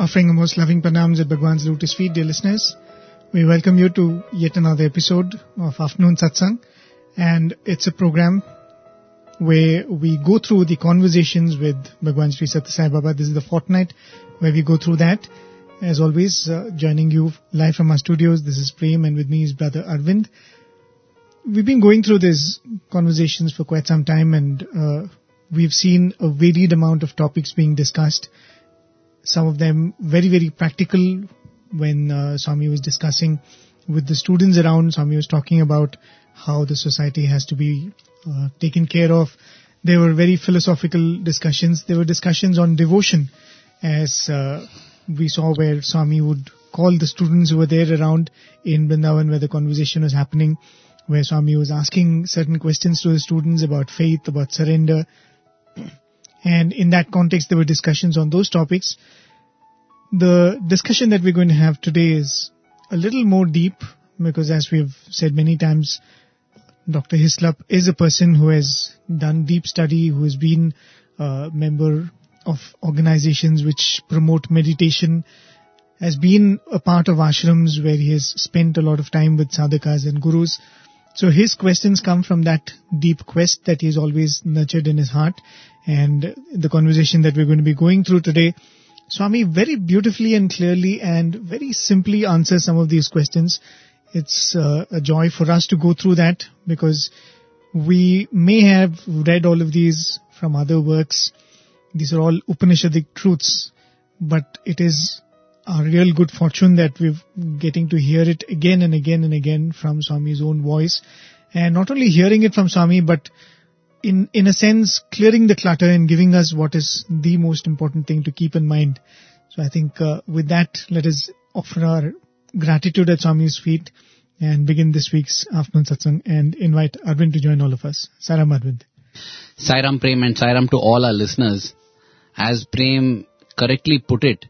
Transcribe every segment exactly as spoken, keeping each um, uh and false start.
Offering a most loving pranams at Bhagwan's lotus feet, dear listeners. We welcome you to yet another episode of Afternoon Satsang. And it's a program where we go through the conversations with Bhagwan Sri Sathya Sai Baba. This is the fortnight where we go through that. As always, uh, joining you live from our studios, this is Prem, and with me is Brother Arvind. We've been going through these conversations for quite some time, and uh, we've seen a varied amount of topics being discussed. Some of them very, very practical. When uh, Swami was discussing with the students around, Swami was talking about how the society has to be uh, taken care of. There were very philosophical discussions. There were discussions on devotion, as uh, we saw where Swami would call the students who were there around in Vrindavan where the conversation was happening, where Swami was asking certain questions to the students about faith, about surrender. And in that context, there were discussions on those topics. The discussion that we're going to have today is a little more deep because, as we've said many times, Doctor Hislop is a person who has done deep study, who has been a member of organizations which promote meditation, has been a part of ashrams where he has spent a lot of time with sadhakas and gurus. So his questions come from that deep quest that he has always nurtured in his heart. And the conversation that we're going to be going through today, Swami very beautifully and clearly and very simply answers some of these questions. It's uh, a joy for us to go through that because we may have read all of these from other works. These are all Upanishadic truths, but it is a real good fortune that we're getting to hear it again and again and again from Swami's own voice. And not only hearing it from Swami, but in in a sense, clearing the clutter and giving us what is the most important thing to keep in mind. So I think uh, with that, let us offer our gratitude at Swami's feet and begin this week's Afternoon Satsang and invite Arvind to join all of us. Sairam Arvind. Sairam Prem and Sairam to all our listeners. As Prem correctly put it,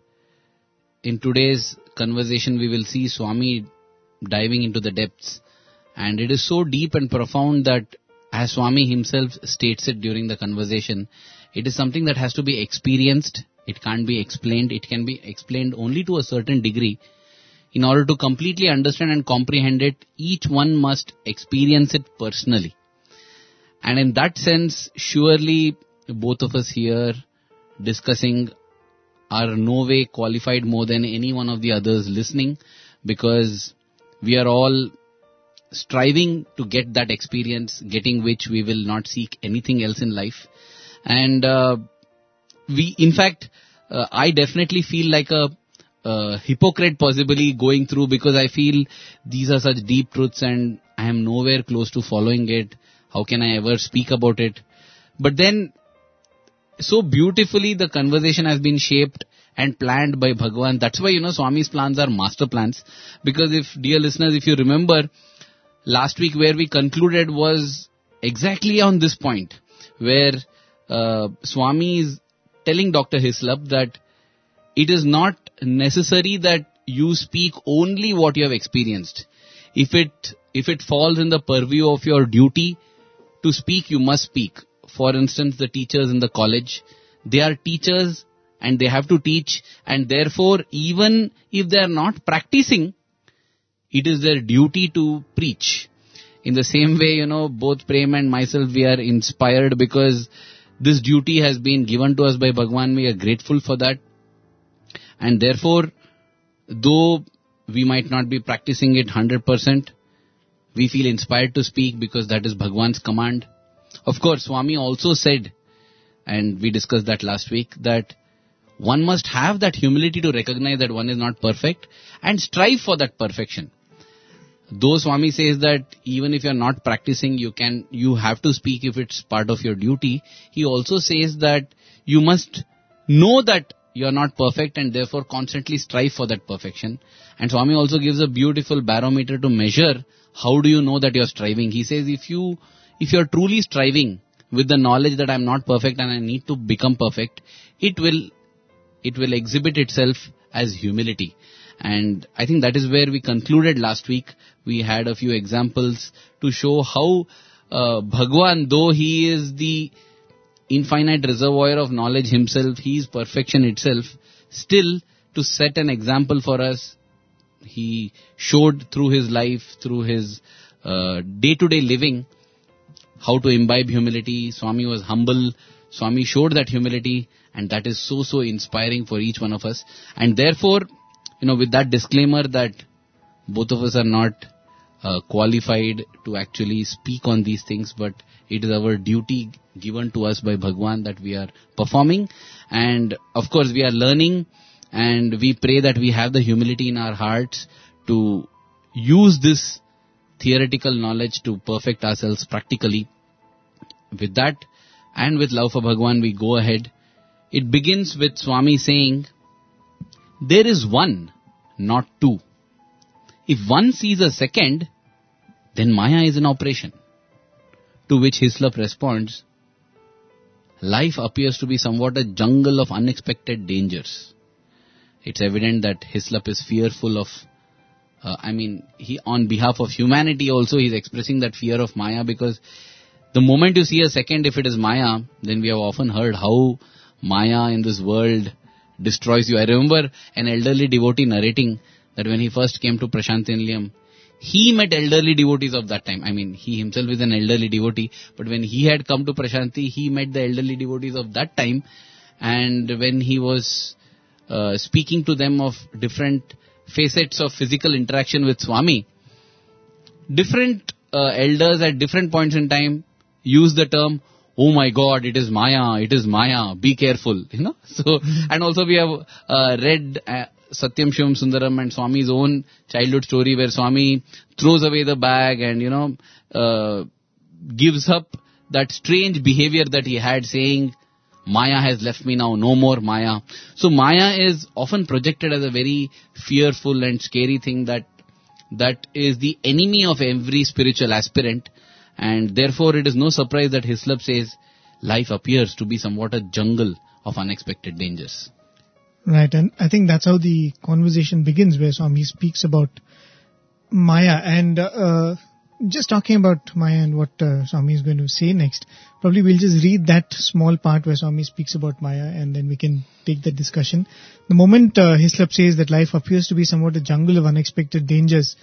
in today's conversation we will see Swami diving into the depths. And it is so deep and profound that, as Swami himself states it during the conversation, it is something that has to be experienced. It can't be explained. It can be explained only to a certain degree. In order to completely understand and comprehend it, each one must experience it personally. And in that sense, surely both of us here discussing are no way qualified more than any one of the others listening, because we are all striving to get that experience, getting which we will not seek anything else in life. And uh, we, in fact, uh, I definitely feel like a uh, hypocrite possibly going through, because I feel these are such deep truths and I am nowhere close to following it. How can I ever speak about it? But then, so beautifully the conversation has been shaped and planned by Bhagwan. That's why, you know, Swami's plans are master plans. Because if, dear listeners, if you remember, last week where we concluded was exactly on this point, where uh, Swami is telling Doctor Hislop that it is not necessary that you speak only what you have experienced. If it if it falls in the purview of your duty to speak, you must speak. For instance, the teachers in the college, they are teachers and they have to teach, and therefore even if they are not practicing, it is their duty to preach. In the same way, you know, both Prem and myself, we are inspired because this duty has been given to us by Bhagwan. We are grateful for that. And therefore, though we might not be practicing it one hundred percent, we feel inspired to speak because that is Bhagwan's command. Of course, Swami also said, and we discussed that last week, that one must have that humility to recognize that one is not perfect and strive for that perfection. Though Swami says that even if you are not practicing, you can, you have to speak if it's part of your duty, he also says that you must know that you are not perfect and therefore constantly strive for that perfection. And Swami also gives a beautiful barometer to measure how do you know that you are striving. He says if you, if you are truly striving with the knowledge that I am not perfect and I need to become perfect, it will, it will exhibit itself as humility. And I think that is where we concluded last week. We had a few examples to show how uh, Bhagwan, though he is the infinite reservoir of knowledge himself, he is perfection itself, still to set an example for us. He showed through his life, through his uh, day-to-day living, how to imbibe humility. Swami was humble. Swami showed that humility, and that is so, so inspiring for each one of us. And therefore, you know, with that disclaimer that both of us are not uh, qualified to actually speak on these things, but it is our duty given to us by Bhagwan that we are performing. And of course, we are learning, and we pray that we have the humility in our hearts to use this theoretical knowledge to perfect ourselves practically. With that, and with love for Bhagwan, we go ahead. It begins with Swami saying, there is one, not two. If one sees a second, then Maya is in operation. To which Hislop responds, life appears to be somewhat a jungle of unexpected dangers. It's evident that Hislop is fearful of, uh, I mean, he on behalf of humanity also, he's expressing that fear of Maya, because the moment you see a second, if it is Maya, then we have often heard how Maya in this world destroys you. I remember an elderly devotee narrating that when he first came to Prasanthi Nilayam, he met elderly devotees of that time. I mean, he himself is an elderly devotee, but when he had come to Prasanthi, he met the elderly devotees of that time. And when he was uh, speaking to them of different facets of physical interaction with Swami, different uh, elders at different points in time use the term, oh my God, it is Maya, it is Maya, be careful, you know. So, mm-hmm. And also we have uh, read uh, Satyam Shivam Sundaram and Swami's own childhood story where Swami throws away the bag and, you know, uh, gives up that strange behavior that he had, saying, Maya has left me now, no more Maya. So Maya is often projected as a very fearful and scary thing that that is the enemy of every spiritual aspirant. And therefore it is no surprise that Hislop says life appears to be somewhat a jungle of unexpected dangers. Right, and I think that's how the conversation begins, where Swami speaks about Maya. And uh, just talking about Maya and what uh, Swami is going to say next, probably we'll just read that small part where Swami speaks about Maya, and then we can take the discussion. The moment uh, Hislop says that life appears to be somewhat a jungle of unexpected dangers,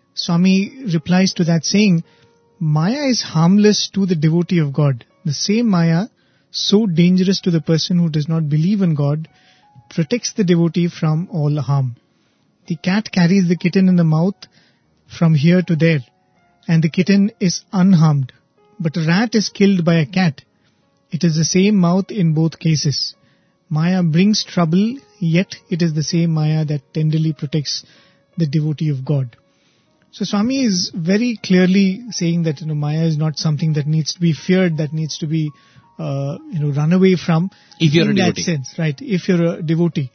Swami replies to that saying, Maya is harmless to the devotee of God. The same Maya, so dangerous to the person who does not believe in God, protects the devotee from all harm. The cat carries the kitten in the mouth from here to there, and the kitten is unharmed. But a rat is killed by a cat. It is the same mouth in both cases. Maya brings trouble, yet it is the same Maya that tenderly protects the devotee of God. So Swami is very clearly saying that, you know, Maya is not something that needs to be feared, that needs to be, uh, you know, run away from. If you're in a devotee. that sense, right? If you're a devotee.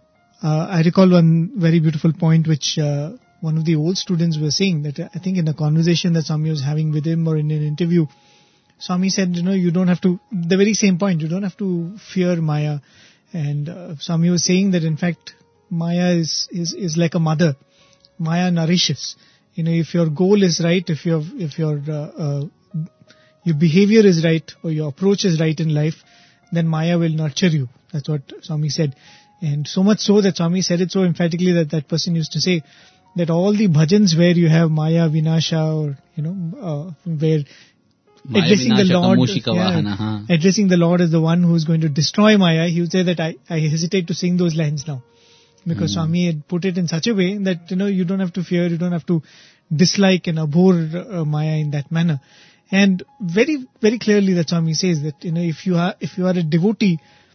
Uh, I recall one very beautiful point which uh, one of the old students were saying, that I think in a conversation that Swami was having with him or in an interview, Swami said, you know, you don't have to, the very same point, you don't have to fear Maya. And uh, Swami was saying that in fact, Maya is, is, is like a mother. Maya nourishes. You know, if your goal is right, if your if your uh, uh, your behavior is right or your approach is right in life, then Maya will nurture you. That's what Swami said. And so much so that Swami said it so emphatically that that person used to say that all the bhajans where you have Maya Vinasha, or, you know, uh, where Maya addressing Vinasha the Lord, Vahana, huh? addressing the Lord as the one who is going to destroy Maya, he would say that I, I hesitate to sing those lines now. Because mm. Swami had put it in such a way that, you know, you don't have to fear, you don't have to dislike and abhor uh, Maya in that manner. And very, very clearly that Swami says that, you know, if you are, if you are a devotee,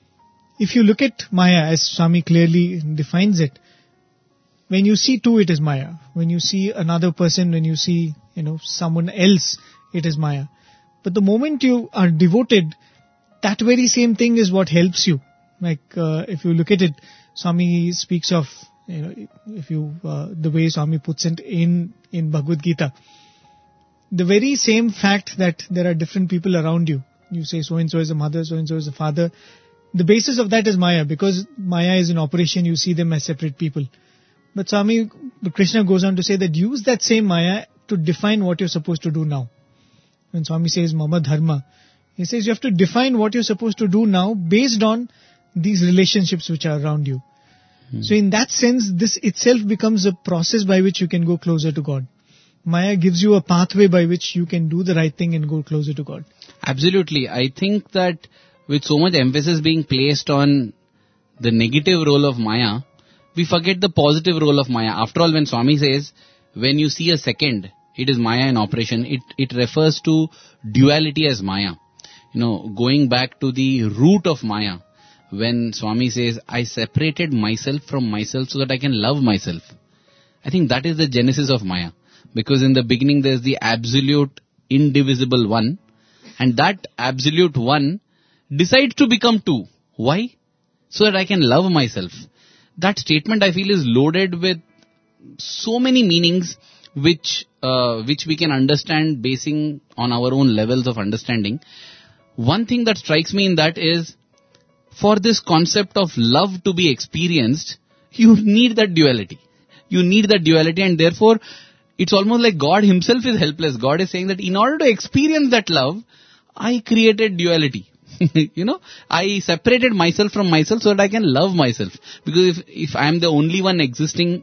if you look at Maya as Swami clearly defines it, when you see two, it is Maya. When you see another person, when you see, you know, someone else, it is Maya. But the moment you are devoted, that very same thing is what helps you. Like, uh, if you look at it, Swami speaks of, you know, if you, uh, the way Swami puts it in, in Bhagavad Gita, the very same fact that there are different people around you. You say so-and-so is a mother, so-and-so is a father. The basis of that is Maya, because Maya is in operation, you see them as separate people. But Swami, Krishna goes on to say that use that same Maya to define what you're supposed to do now. When Swami says Mama Dharma, he says you have to define what you're supposed to do now based on these relationships which are around you. Hmm. So in that sense, this itself becomes a process by which you can go closer to God. Maya gives you a pathway by which you can do the right thing and go closer to God. Absolutely. I think that with so much emphasis being placed on the negative role of Maya, we forget the positive role of Maya. After all, when Swami says, when you see a second, it is Maya in operation, it, it refers to duality as Maya. You know, going back to the root of Maya, when Swami says, I separated myself from myself so that I can love myself. I think that is the genesis of Maya. Because in the beginning there is the absolute indivisible one, and that absolute one decides to become two. Why? So that I can love myself. That statement, I feel, is loaded with so many meanings which uh, which we can understand basing on our own levels of understanding. One thing that strikes me in that is, for this concept of love to be experienced, you need that duality. You need that duality, and therefore it's almost like God himself is helpless. God is saying that in order to experience that love, I created duality. You know, I separated myself from myself so that I can love myself. Because if, if I am the only one existing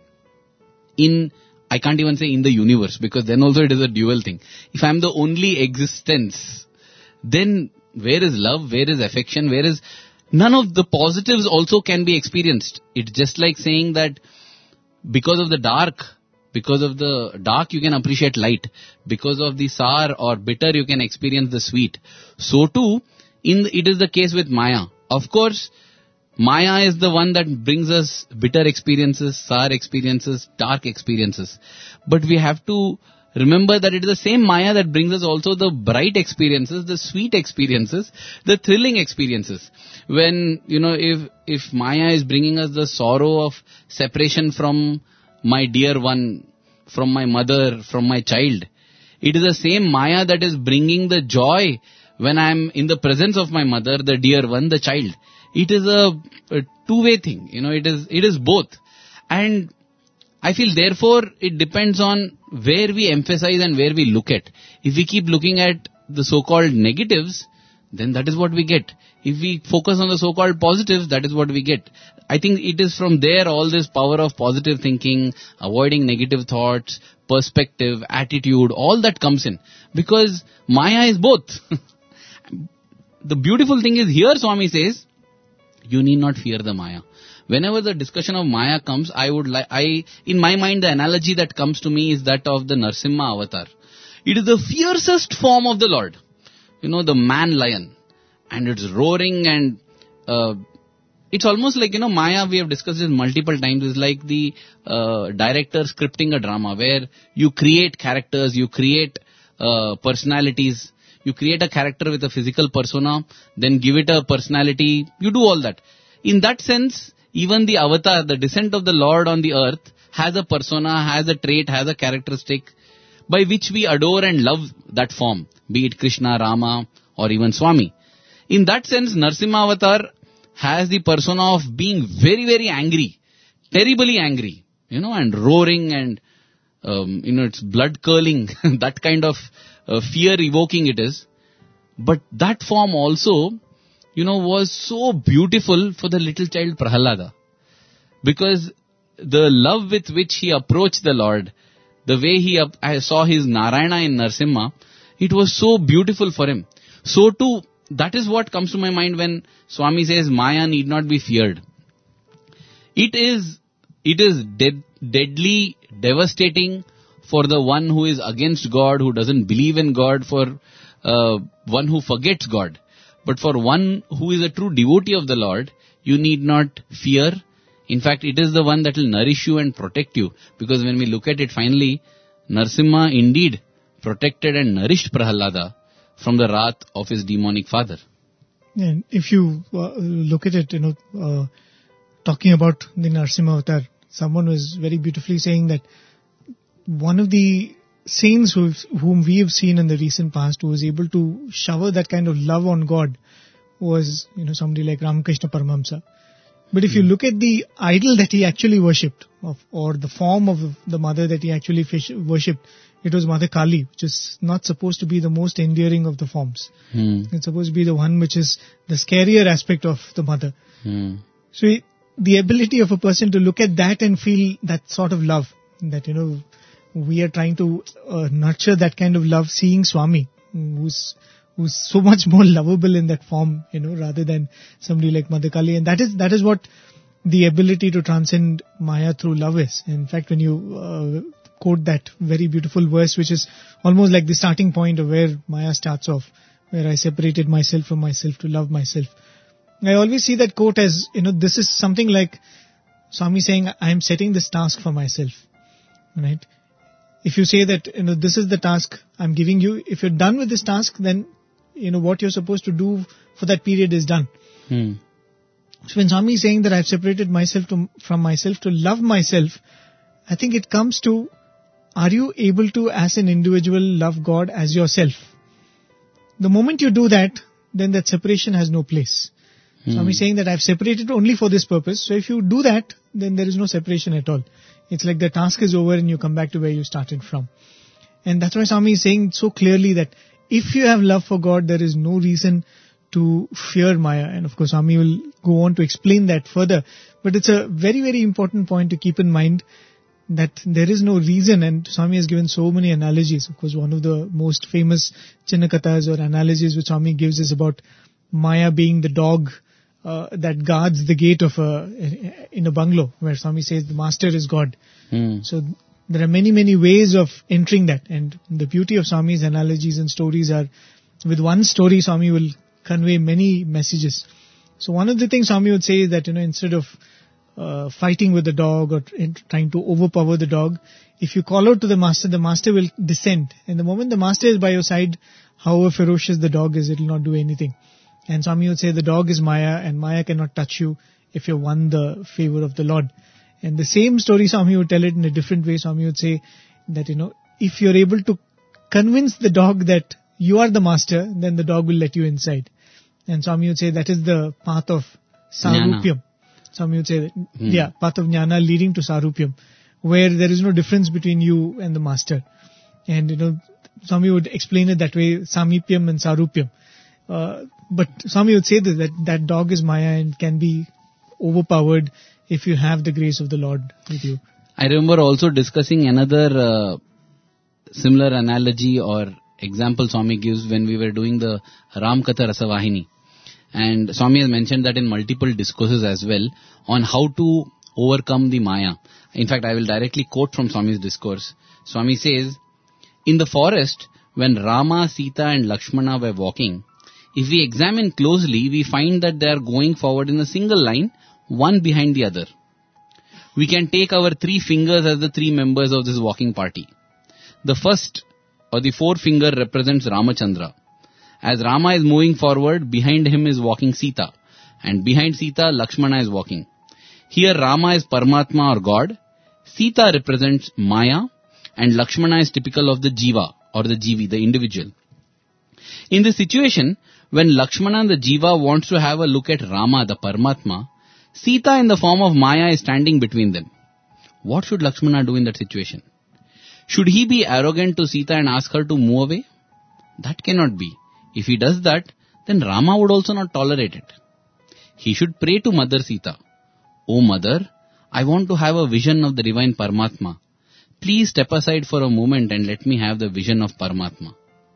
in, I can't even say in the universe, because then also it is a dual thing. If I am the only existence, then where is love? Where is affection? Where is, none of the positives also can be experienced. It's just like saying that because of the dark, because of the dark you can appreciate light. Because of the sour or bitter you can experience the sweet. So too, in the, it is the case with Maya. Of course, Maya is the one that brings us bitter experiences, sour experiences, dark experiences. But we have to remember that it is the same Maya that brings us also the bright experiences, the sweet experiences, the thrilling experiences. When, you know, if, if Maya is bringing us the sorrow of separation from my dear one, from my mother, from my child, it is the same Maya that is bringing the joy when I am in the presence of my mother, the dear one, the child. It is a, a two-way thing, you know, it is, it is both. And I feel therefore it depends on where we emphasize and where we look at. If we keep looking at the so-called negatives, then that is what we get. If we focus on the so-called positives, that is what we get. I think it is from there all this power of positive thinking, avoiding negative thoughts, perspective, attitude, all that comes in. Because Maya is both. The beautiful thing is here Swami says, you need not fear the Maya. Whenever the discussion of Maya comes, I would like, I, in my mind, the analogy that comes to me is that of the Narsimha avatar. It is the fiercest form of the Lord. You know, the man lion. And it's roaring and, uh, it's almost like, you know, Maya, we have discussed this multiple times, is like the, uh, director scripting a drama where you create characters, you create, uh, personalities. You create a character with a physical persona, then give it a personality. You do all that. In that sense, even the avatar, the descent of the Lord on the earth, has a persona, has a trait, has a characteristic by which we adore and love that form, be it Krishna, Rama, or even Swami. In that sense, Narsimha avatar has the persona of being very, very angry, terribly angry, you know, and roaring and, um, you know, it's blood curling, that kind of uh, fear evoking it is. But that form also, you know, was so beautiful for the little child Prahalada. Because the love with which he approached the Lord, the way he up, I saw his Narayana in Narsimha, it was so beautiful for him. So too, that is what comes to my mind when Swami says Maya need not be feared. It is, it is de- deadly, devastating for the one who is against God, who doesn't believe in God, for uh, one who forgets God. But for one who is a true devotee of the Lord, you need not fear. In fact, it is the one that will nourish you and protect you. Because when we look at it finally, Narsimha indeed protected and nourished Prahalada from the wrath of his demonic father. And if you uh, look at it, you know, uh, talking about the Narsimha avatar, someone was very beautifully saying that one of the saints who, whom we have seen in the recent past who was able to shower that kind of love on God was, you know, somebody like Ramakrishna Paramahamsa. But if you look at the idol that he actually worshipped, of, or the form of the mother that he actually fish, worshipped, it was Mother Kali, which is not supposed to be the most endearing of the forms. Hmm. It's supposed to be the one which is the scarier aspect of the mother. Hmm. So he, the ability of a person to look at that and feel that sort of love, that, you know, we are trying to uh, nurture that kind of love, seeing Swami, who's who's so much more lovable in that form, you know, rather than somebody like Mother Kali. And that is that is what the ability to transcend Maya through love is. In fact, when you uh, quote that very beautiful verse, which is almost like the starting point of where Maya starts off, where I separated myself from myself to love myself. I always see that quote as, you know, this is something like Swami saying, I am setting this task for myself, right? If you say that, you know, this is the task I'm giving you, if you're done with this task, then, you know, what you're supposed to do for that period is done. Hmm. So when Swami is saying that I've separated myself to, from myself to love myself, I think it comes to, are you able to, as an individual, love God as yourself? The moment you do that, then that separation has no place. Hmm. Swami is saying that I've separated only for this purpose. So if you do that, then there is no separation at all. It's like the task is over and you come back to where you started from. And that's why Swami is saying so clearly that if you have love for God, there is no reason to fear Maya. And of course, Swami will go on to explain that further. But it's a very, very important point to keep in mind, that there is no reason. And Swami has given so many analogies. Of course, one of the most famous Chinnakathas or analogies which Swami gives is about Maya being the dog uh, that guards the gate of a, in a bungalow, where Swami says the master is God. Hmm. So there are many, many ways of entering that. And the beauty of Swami's analogies and stories are, with one story, Swami will convey many messages. So one of the things Swami would say is that, you know, instead of uh, fighting with the dog or in, trying to overpower the dog, if you call out to the master, the master will descend. And the moment the master is by your side, however ferocious the dog is, it will not do anything. And Swami would say the dog is Maya, and Maya cannot touch you if you won the favor of the Lord. And the same story, Swami would tell it in a different way. Swami would say that, you know, if you're able to convince the dog that you are the master, then the dog will let you inside. And Swami would say that is the path of Sarupyam. Swami would say that, hmm. yeah, path of Jnana leading to Sarupyam, where there is no difference between you and the master. And, you know, Swami would explain it that way, Samipyam and Sarupyam. Uh, but Swami would say this, that that dog is Maya and can be overpowered if you have the grace of the Lord with you. I remember also discussing another uh, similar analogy or example Swami gives when we were doing the Ramkatha Rasavahini. And Swami has mentioned that in multiple discourses as well on how to overcome the Maya. In fact, I will directly quote from Swami's discourse. Swami says, in the forest, when Rama, Sita and Lakshmana were walking, if we examine closely, we find that they are going forward in a single line, one behind the other. We can take our three fingers as the three members of this walking party. The first or the forefinger represents Ramachandra. As Rama is moving forward, behind him is walking Sita, and behind Sita, Lakshmana is walking. Here Rama is Paramatma or God, Sita represents Maya, and Lakshmana is typical of the Jiva or the Jivi, the individual. In this situation, when Lakshmana, the Jiva, wants to have a look at Rama, the Paramatma, Sita in the form of Maya is standing between them. What should Lakshmana do in that situation? Should he be arrogant to Sita and ask her to move away? That cannot be. If he does that, then Rama would also not tolerate it. He should pray to Mother Sita. O Mother, I want to have a vision of the divine Paramatma. Please step aside for a moment and let me have the vision of Paramatma.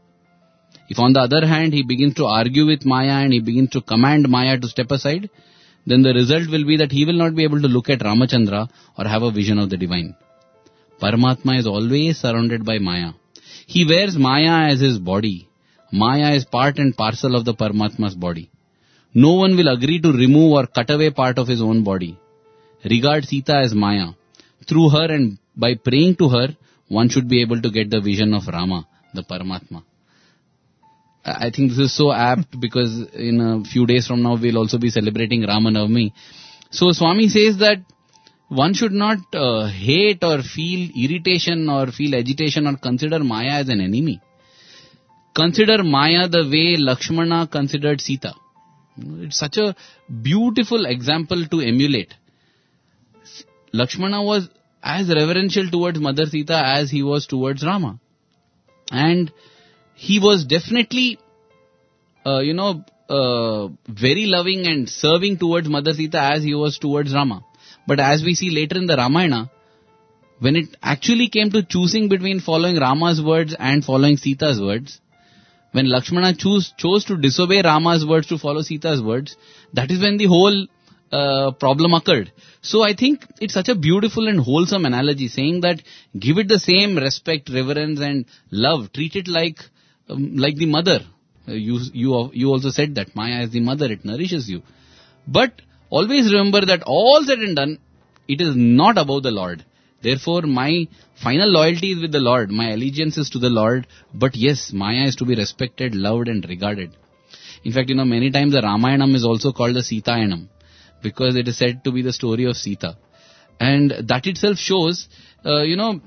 If on the other hand he begins to argue with Maya and he begins to command Maya to step aside, then the result will be that he will not be able to look at Ramachandra or have a vision of the divine. Paramatma is always surrounded by Maya. He wears Maya as his body. Maya is part and parcel of the Paramatma's body. No one will agree to remove or cut away part of his own body. Regard Sita as Maya. Through her and by praying to her, one should be able to get the vision of Rama, the Paramatma. I think this is so apt because in a few days from now we'll also be celebrating Ramanavami. So Swami says that one should not uh, hate or feel irritation or feel agitation or consider Maya as an enemy. Consider Maya the way Lakshmana considered Sita. It's such a beautiful example to emulate. Lakshmana was as reverential towards Mother Sita as he was towards Rama. And he was definitely, uh, you know, uh, very loving and serving towards Mother Sita as he was towards Rama. But as we see later in the Ramayana, when it actually came to choosing between following Rama's words and following Sita's words, when Lakshmana choose, chose to disobey Rama's words to follow Sita's words, that is when the whole uh, problem occurred. So I think it's such a beautiful and wholesome analogy, saying that give it the same respect, reverence and love. Treat it like um, like the mother. Uh, you, you, you also said that Maya is the mother, it nourishes you. But always remember that all said and done, it is not about the Lord. Therefore, my final loyalty is with the Lord. My allegiance is to the Lord. But yes, Maya is to be respected, loved and regarded. In fact, you know, many times the Ramayanam is also called the Sitayanam, because it is said to be the story of Sita. And that itself shows, uh, you know,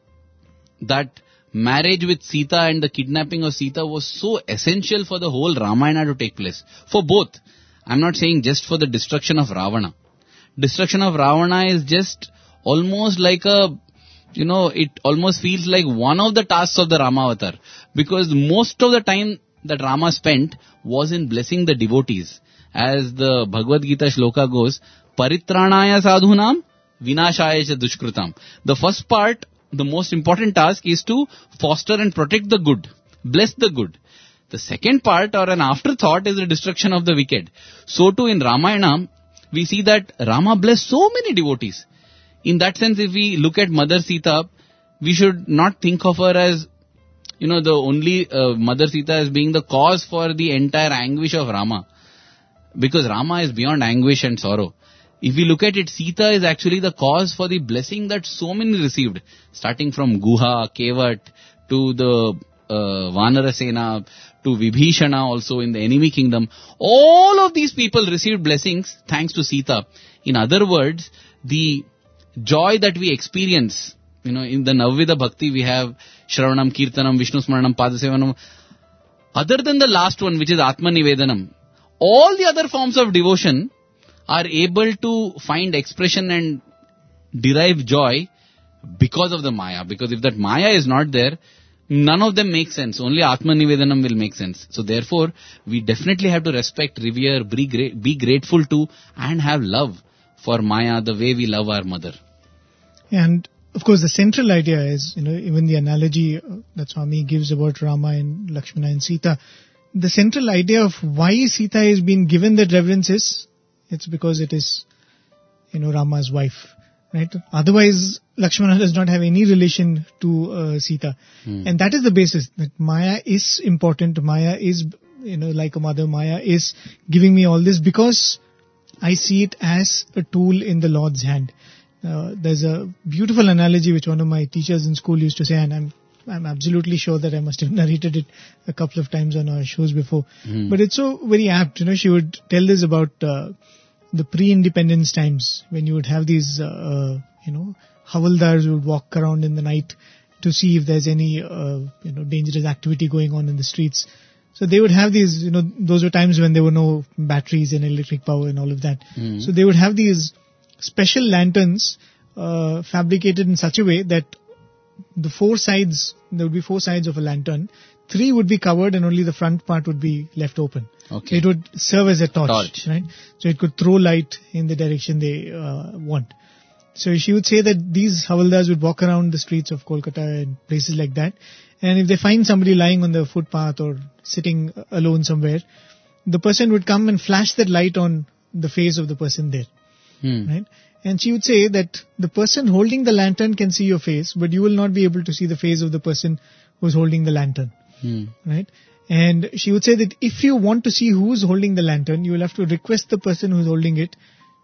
that marriage with Sita and the kidnapping of Sita was so essential for the whole Ramayana to take place. For both. I'm not saying just for the destruction of Ravana. Destruction of Ravana is just almost like a, you know, it almost feels like one of the tasks of the Ramavatar. Because most of the time that Rama spent was in blessing the devotees. As the Bhagavad Gita shloka goes, Paritranaya sadhunam, vinashaya cha dushkritam. The first part, the most important task is to foster and protect the good. Bless the good. The second part or an afterthought is the destruction of the wicked. So too in Ramayana, we see that Rama blessed so many devotees. In that sense, if we look at Mother Sita, we should not think of her as, you know, the only uh, Mother Sita as being the cause for the entire anguish of Rama. Because Rama is beyond anguish and sorrow. If we look at it, Sita is actually the cause for the blessing that so many received. Starting from Guha, Kevat, to the uh, Vanarasena, to Vibhishana also in the enemy kingdom. All of these people received blessings thanks to Sita. In other words, the joy that we experience, you know, in the Navvida Bhakti we have Shravanam, Kirtanam, Vishnu Smaranam, Padasevanam. Other than the last one, which is Atma Nivedanam, all the other forms of devotion are able to find expression and derive joy because of the Maya. Because if that Maya is not there, none of them make sense. Only Atma Nivedanam will make sense. So therefore, we definitely have to respect, revere, be, gra- be grateful to and have love for Maya the way we love our mother. And of course, the central idea is, you know, even the analogy that Swami gives about Rama and Lakshmana and Sita, the central idea of why Sita has been given that reverence is, it's because it is, you know, Rama's wife, right? Otherwise, Lakshmana does not have any relation to uh, Sita. Hmm. And that is the basis, that Maya is important. Maya is, you know, like a mother. Maya is giving me all this because I see it as a tool in the Lord's hand. Uh, there's a beautiful analogy which one of my teachers in school used to say, and I'm I'm absolutely sure that I must have narrated it a couple of times on our shows before. Mm. But it's so very apt. You know, she would tell this about uh, the pre-independence times when you would have these, uh, uh, you know, havaldars who would walk around in the night to see if there's any, uh, you know, dangerous activity going on in the streets. So they would have these, you know, those were times when there were no batteries and electric power and all of that. Mm. So they would have these special lanterns uh, fabricated in such a way that the four sides, there would be four sides of a lantern. Three would be covered and only the front part would be left open. Okay. It would serve as a torch, torch, right? So it could throw light in the direction they uh, want. So she would say that these havaldars would walk around the streets of Kolkata and places like that. And if they find somebody lying on the footpath or sitting alone somewhere, the person would come and flash that light on the face of the person there. Hmm. Right? And she would say that the person holding the lantern can see your face, but you will not be able to see the face of the person who's holding the lantern. Hmm. Right? And she would say that if you want to see who's holding the lantern, you will have to request the person who's holding it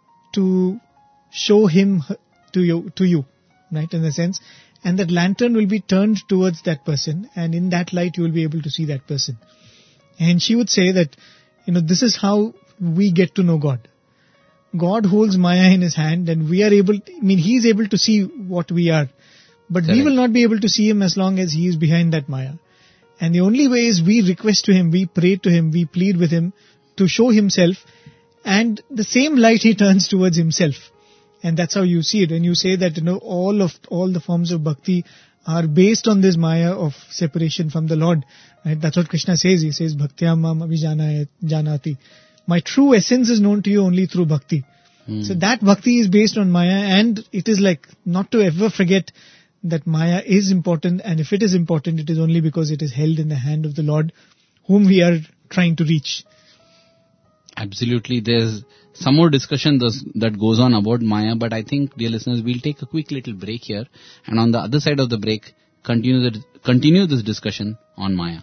to show him to you, to you, right? In a sense. And that lantern will be turned towards that person, and in that light you will be able to see that person. And she would say that, you know, this is how we get to know God. God holds Maya in his hand and we are able, I mean, he is able to see what we are. But Correct. We will not be able to see him as long as he is behind that Maya. And the only way is we request to him, we pray to him, we plead with him to show himself, and the same light he turns towards himself. And that's how you see it. And you say that, you know, all of, all the forms of bhakti are based on this Maya of separation from the Lord. Right? That's what Krishna says. He says, Bhaktyam mam avijana janati. My true essence is known to you only through bhakti. Hmm. So that bhakti is based on Maya, and it is like not to ever forget that Maya is important, and if it is important, it is only because it is held in the hand of the Lord, whom we are trying to reach. Absolutely. There's some more discussion thus, that goes on about Maya, but I think, dear listeners, we'll take a quick little break here, and on the other side of the break, continue the, continue this discussion on Maya.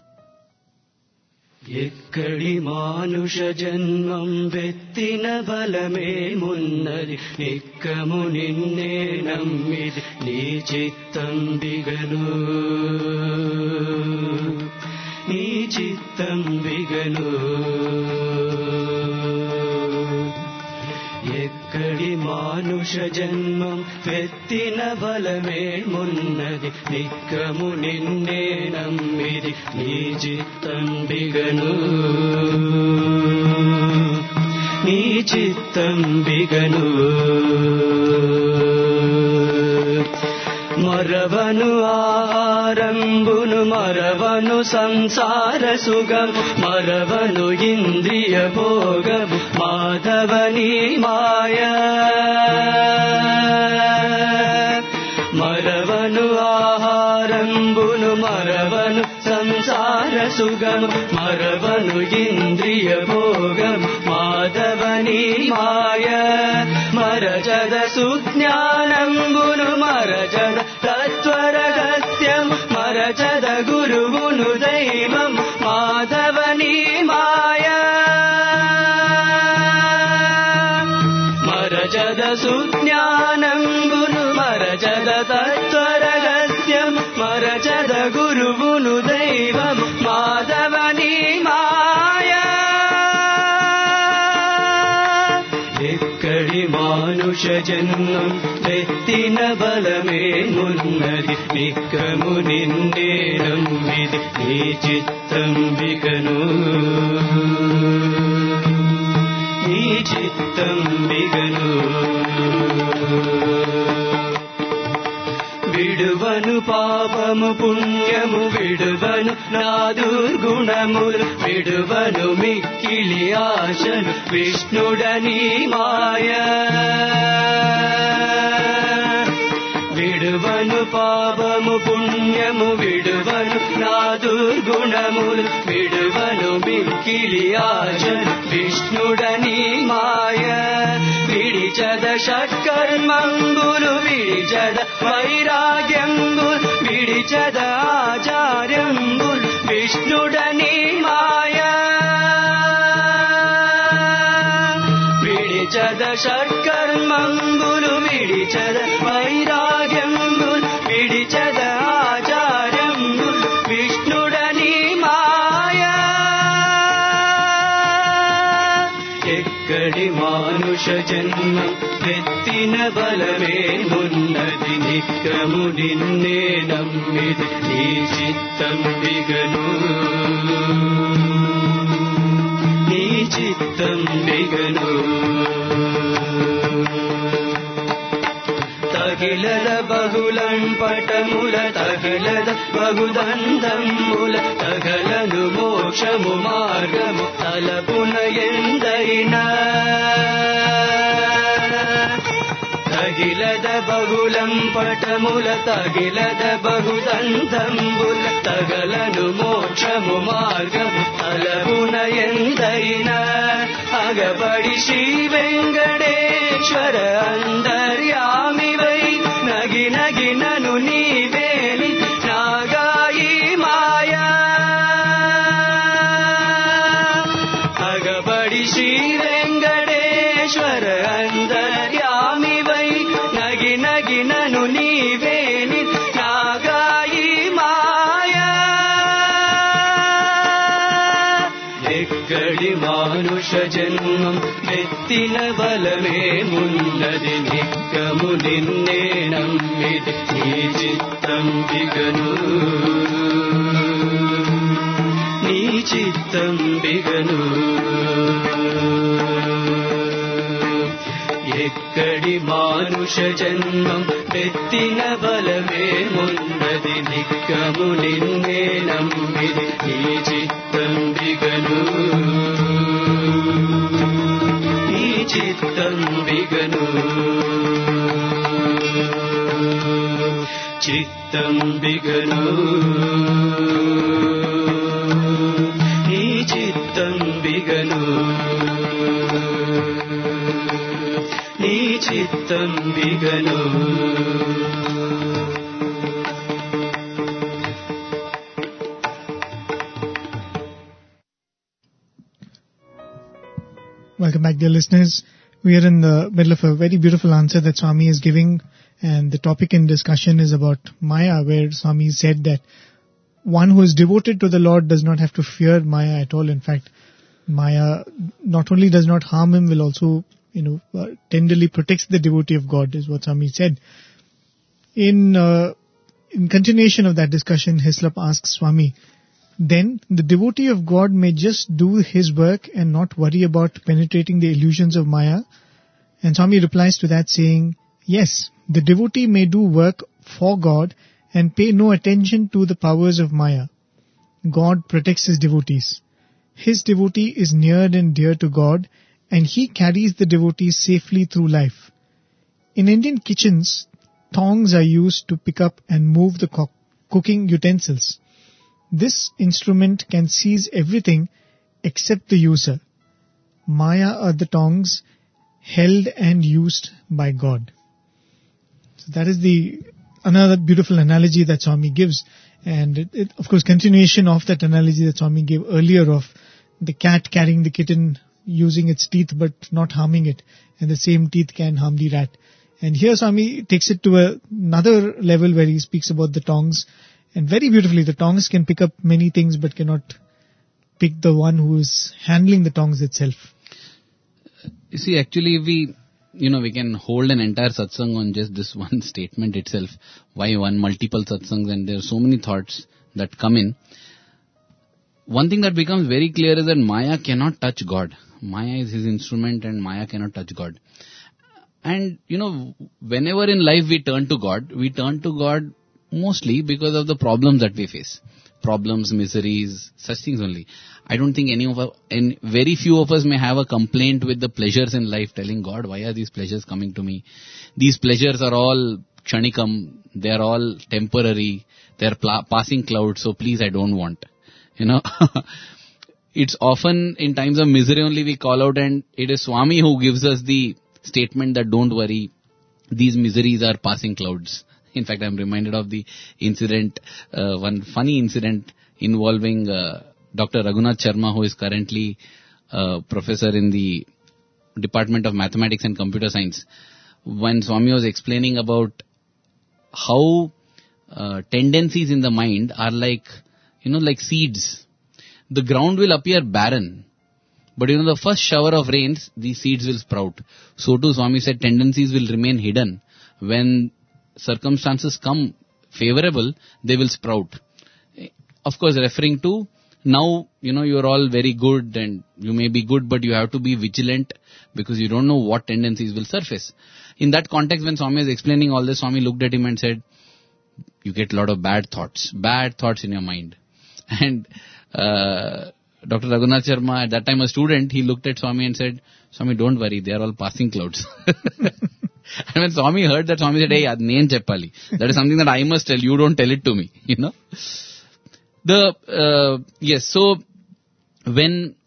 ఎక్కడి మానుష జన్మం వెత్తిన బలమే మున్నది నిక్కము నిన్నే నమ్మిది నీ చిత్తం బిగను నీ చిత్తం బిగను ఎక్కడి మానుష జన్మం వెత్తిన బలమే మున్నది నిక్కము నిన్నే నమ్మిది నీ చిత్తం బిగను నీ చిత్తం బిగను మరవను ఆహారంబును మరవను సంసార సుగం మరవను ఇంద్రియ భోగం మాధవని మాయ మరవను ఆహారంబును మరవను సంసార సుగం మరవను ఇంద్రియ భోగం మాధవని మాయ మరజద సుజ్ఞానంబును మరజద తత్వరహస్యం మరజద గురువును దైవం మాధవని మాయ మరజద సుజ్ఞానంబును మరజద తత్వరహస్యం మరజద గురువును దైవం మాధవని మాయ ఎక్కడి మానుష జన్మం వెత్తిన బలమే మున్నది నిక్కము నిన్నే నమ్మిది నీ చిత్తం బిగను నీ చిత్తం బిగను విడువను పాపము పుణ్యము విడువను నా దుర్గుణములు విడువను మిక్కిలి ఆశను విష్ణుడని మాయ విడువను పాపము పుణ్యము విడువను నా దుర్గుణములు విడువను మిక్కిలి ఆశను విష్ణుడని మాయ విడిచద షట్కర్మంబులు విడిచద వైరాగ్యంబులు విడిచద ఆచార్యంబులు విష్ణుడని మాయ విడిచద షట్కర్మంబులు విడిచద వైరాగ్యంబులు విడిచద ఆచార్యంబులు విష్ణుడని మాయ ఎక్కడి మానుష జన్మం వెత్తిన బలమే మున్నది నిక్కము నిన్నే నమ్మిది నీ చిత్తం బిగను నీ చిత్తం బిగను తగిలద బహుళం పటముల తగిలద బహుదండముల తగలను మోక్షము మార్గము తలపున ఎందైనా తగిలద బహుళం పటముల తగిలద బహుదండంబుల తగలను మోక్షము మార్గము తలపున ఎందైనా అగబడి శ్రీ వెంకటేశ్వర అంతర్యామివై నగి నగి నను నీవేలి నాగాయి మాయా అగబడి శ్రీ వెంకటేశ్వర అంతర్యామివై నగి నగి నను నీవేలి నాగాయి మాయా ఎక్కడి మానుష జన్మం వెత్తిన బలమే మున్నది నిక్కము నిన్నే నమ్మిది నీ చిత్తం బిగను నీ చిత్తం బిగను ఎక్కడి మాను మానుష జన్మం వెత్తిన బలమేమున్నది నిక్కము నిన్నే నమ్మిది నీ చిత్తం బిగను నీ చిత్తం బిగను చిత్తం బిగను నీ చిత్తం బిగను నీ చిత్తం బిగను Welcome back, dear listeners. We are in the middle of a very beautiful answer that Swami is giving, and the topic in discussion is about Maya, where Swami said that one who is devoted to the Lord does not have to fear Maya at all. In fact, Maya not only does not harm him, will also, you know, uh, tenderly protects the devotee of God, is what Swami said. In uh, in continuation of that discussion, Hislop asks Swami, then the devotee of God may just do his work and not worry about penetrating the illusions of Maya? And Swami replies to that saying, yes, the devotee may do work for God and pay no attention to the powers of Maya. God protects his devotees. His devotee is near and dear to God, and he carries the devotees safely through life. In Indian kitchens, tongs are used to pick up and move the co- cooking utensils. This instrument can seize everything except the user. Maya are the tongs held and used by God. So that is the another beautiful analogy that Swami gives, and it, it, of course continuation of that analogy that Swami gave earlier of the cat carrying the kitten, using its teeth but not harming it, and the same teeth can harm the rat. And here Swami takes it to a, another level where he speaks about the tongs. And very beautifully, the tongs can pick up many things but cannot pick the one who is handling the tongs itself. You see, actually, we, you know, we can hold an entire satsang on just this one statement itself. Why one? Multiple satsangs, and there are so many thoughts that come in. One thing that becomes very clear is that Maya cannot touch God. Maya is his instrument and Maya cannot touch God. And, you know, whenever in life we turn to God, we turn to God mostly because of the problems that we face. Problems, miseries, such things only. I don't think any of us, and very few of us may have a complaint with the pleasures in life, telling God, why are these pleasures coming to me? These pleasures are all kshanikam, they are all temporary, they are pla- passing clouds, so please I don't want. You know, it's often in times of misery only we call out, and it is Swami who gives us the statement that don't worry, these miseries are passing clouds. In fact, I'm reminded of the incident, uh, one funny incident involving uh, Doctor Raghunath Sharma, who is currently uh, professor in the Department of Mathematics and Computer Science. When Swami was explaining about how uh, tendencies in the mind are like, you know, like seeds. The ground will appear barren, but you know, the first shower of rains, these seeds will sprout. So too, Swami said, tendencies will remain hidden. When circumstances come favorable, they will sprout. Of course, referring to now, you know, you are all very good and you may be good, but you have to be vigilant because you don't know what tendencies will surface. In that context, when Swami is explaining all this, Swami looked at him and said, you get a lot of bad thoughts, bad thoughts in your mind. And uh, Doctor Raghunath Sharma, at that time a student, he looked at Swami and said, Swami, don't worry, they are all passing clouds. And when Swami heard that, Swami said, hey, name Cheppali. That is something that I must tell. You don't tell it to me, you know. The, uh, yes, so when,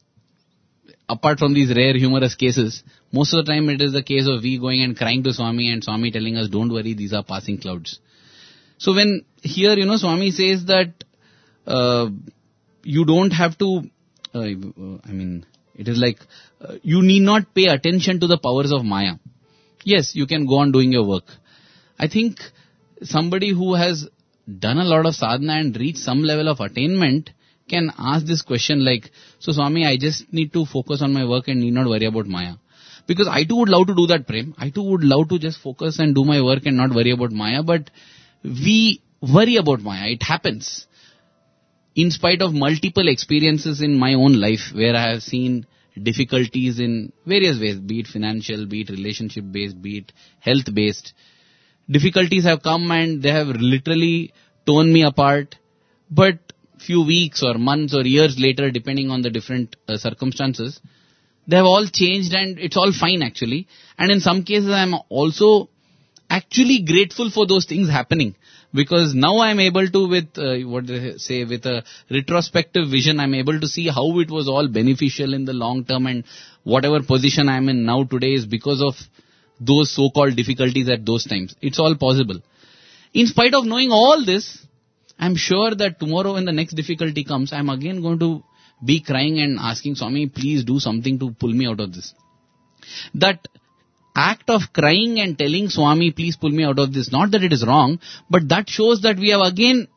apart from these rare humorous cases, most of the time it is the case of we going and crying to Swami and Swami telling us, don't worry, these are passing clouds. So when here, you know, Swami says that uh, you don't have to, uh, I mean, it is like, uh, you need not pay attention to the powers of Maya. Yes, you can go on doing your work. I think somebody who has done a lot of sadhana and reached some level of attainment can ask this question like, so Swami, I just need to focus on my work and need not worry about Maya. Because I too would love to do that, Prem. I too would love to just focus and do my work and not worry about Maya. But we worry about Maya. It happens. In spite of multiple experiences in my own life where I have seen difficulties in various ways, be it financial, be it relationship based, be it health based. Difficulties have come and they have literally torn me apart. But few weeks or months or years later, depending on the different uh, circumstances, they have all changed and it's all fine actually. And in some cases, I am also actually grateful for those things happening, because now I am able to, with uh, what they say, with a retrospective vision, I am able to see how it was all beneficial in the long term, and whatever position I am in now today is because of those so-called difficulties at those times. It's all possible. In spite of knowing all this, I'm sure that tomorrow when the next difficulty comes, I'm again going to be crying and asking Swami, please do something to pull me out of this. That act of crying and telling Swami, please pull me out of this, not that it is wrong, but that shows that we have again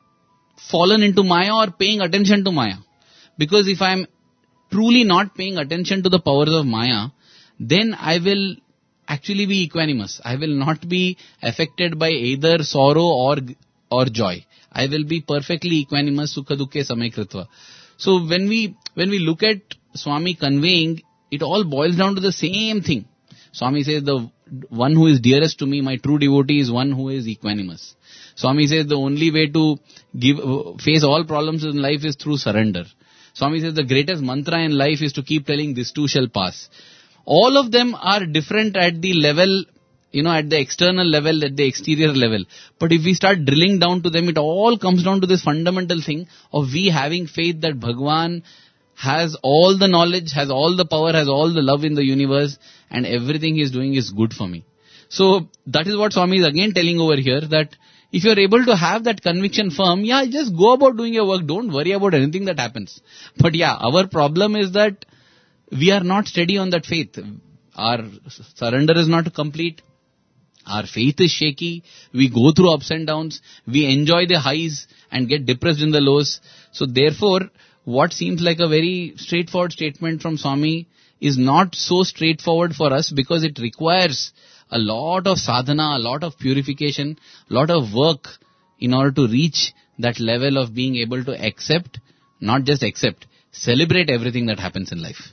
fallen into Maya or paying attention to Maya. Because if I'm truly not paying attention to the powers of Maya, then I will actually be equanimous. I will not be affected by either sorrow or or joy. I will be perfectly equanimous, sukha dukkhe samay kritva. So when we when we look at Swami conveying, it all boils down to the same thing. Swami says, the one who is dearest to me, my true devotee, is one who is equanimous. Swami says the only way to give face all problems in life is through surrender. Swami says the greatest mantra in life is to keep telling this too shall pass. All of them are different at the level, you know, at the external level, at the exterior level. But if we start drilling down to them, it all comes down to this fundamental thing of we having faith that Bhagwan has all the knowledge, has all the power, has all the love in the universe, and everything he is doing is good for me. So that is what Swami is again telling over here, that if you are able to have that conviction firm, yeah, just go about doing your work. Don't worry about anything that happens. But yeah, our problem is that we are not steady on that faith. Our surrender is not complete. Our faith is shaky. We go through ups and downs. We enjoy the highs and get depressed in the lows. So therefore, what seems like a very straightforward statement from Swami is not so straightforward for us, because it requires a lot of sadhana, a lot of purification, a lot of work in order to reach that level of being able to accept, not just accept, celebrate everything that happens in life.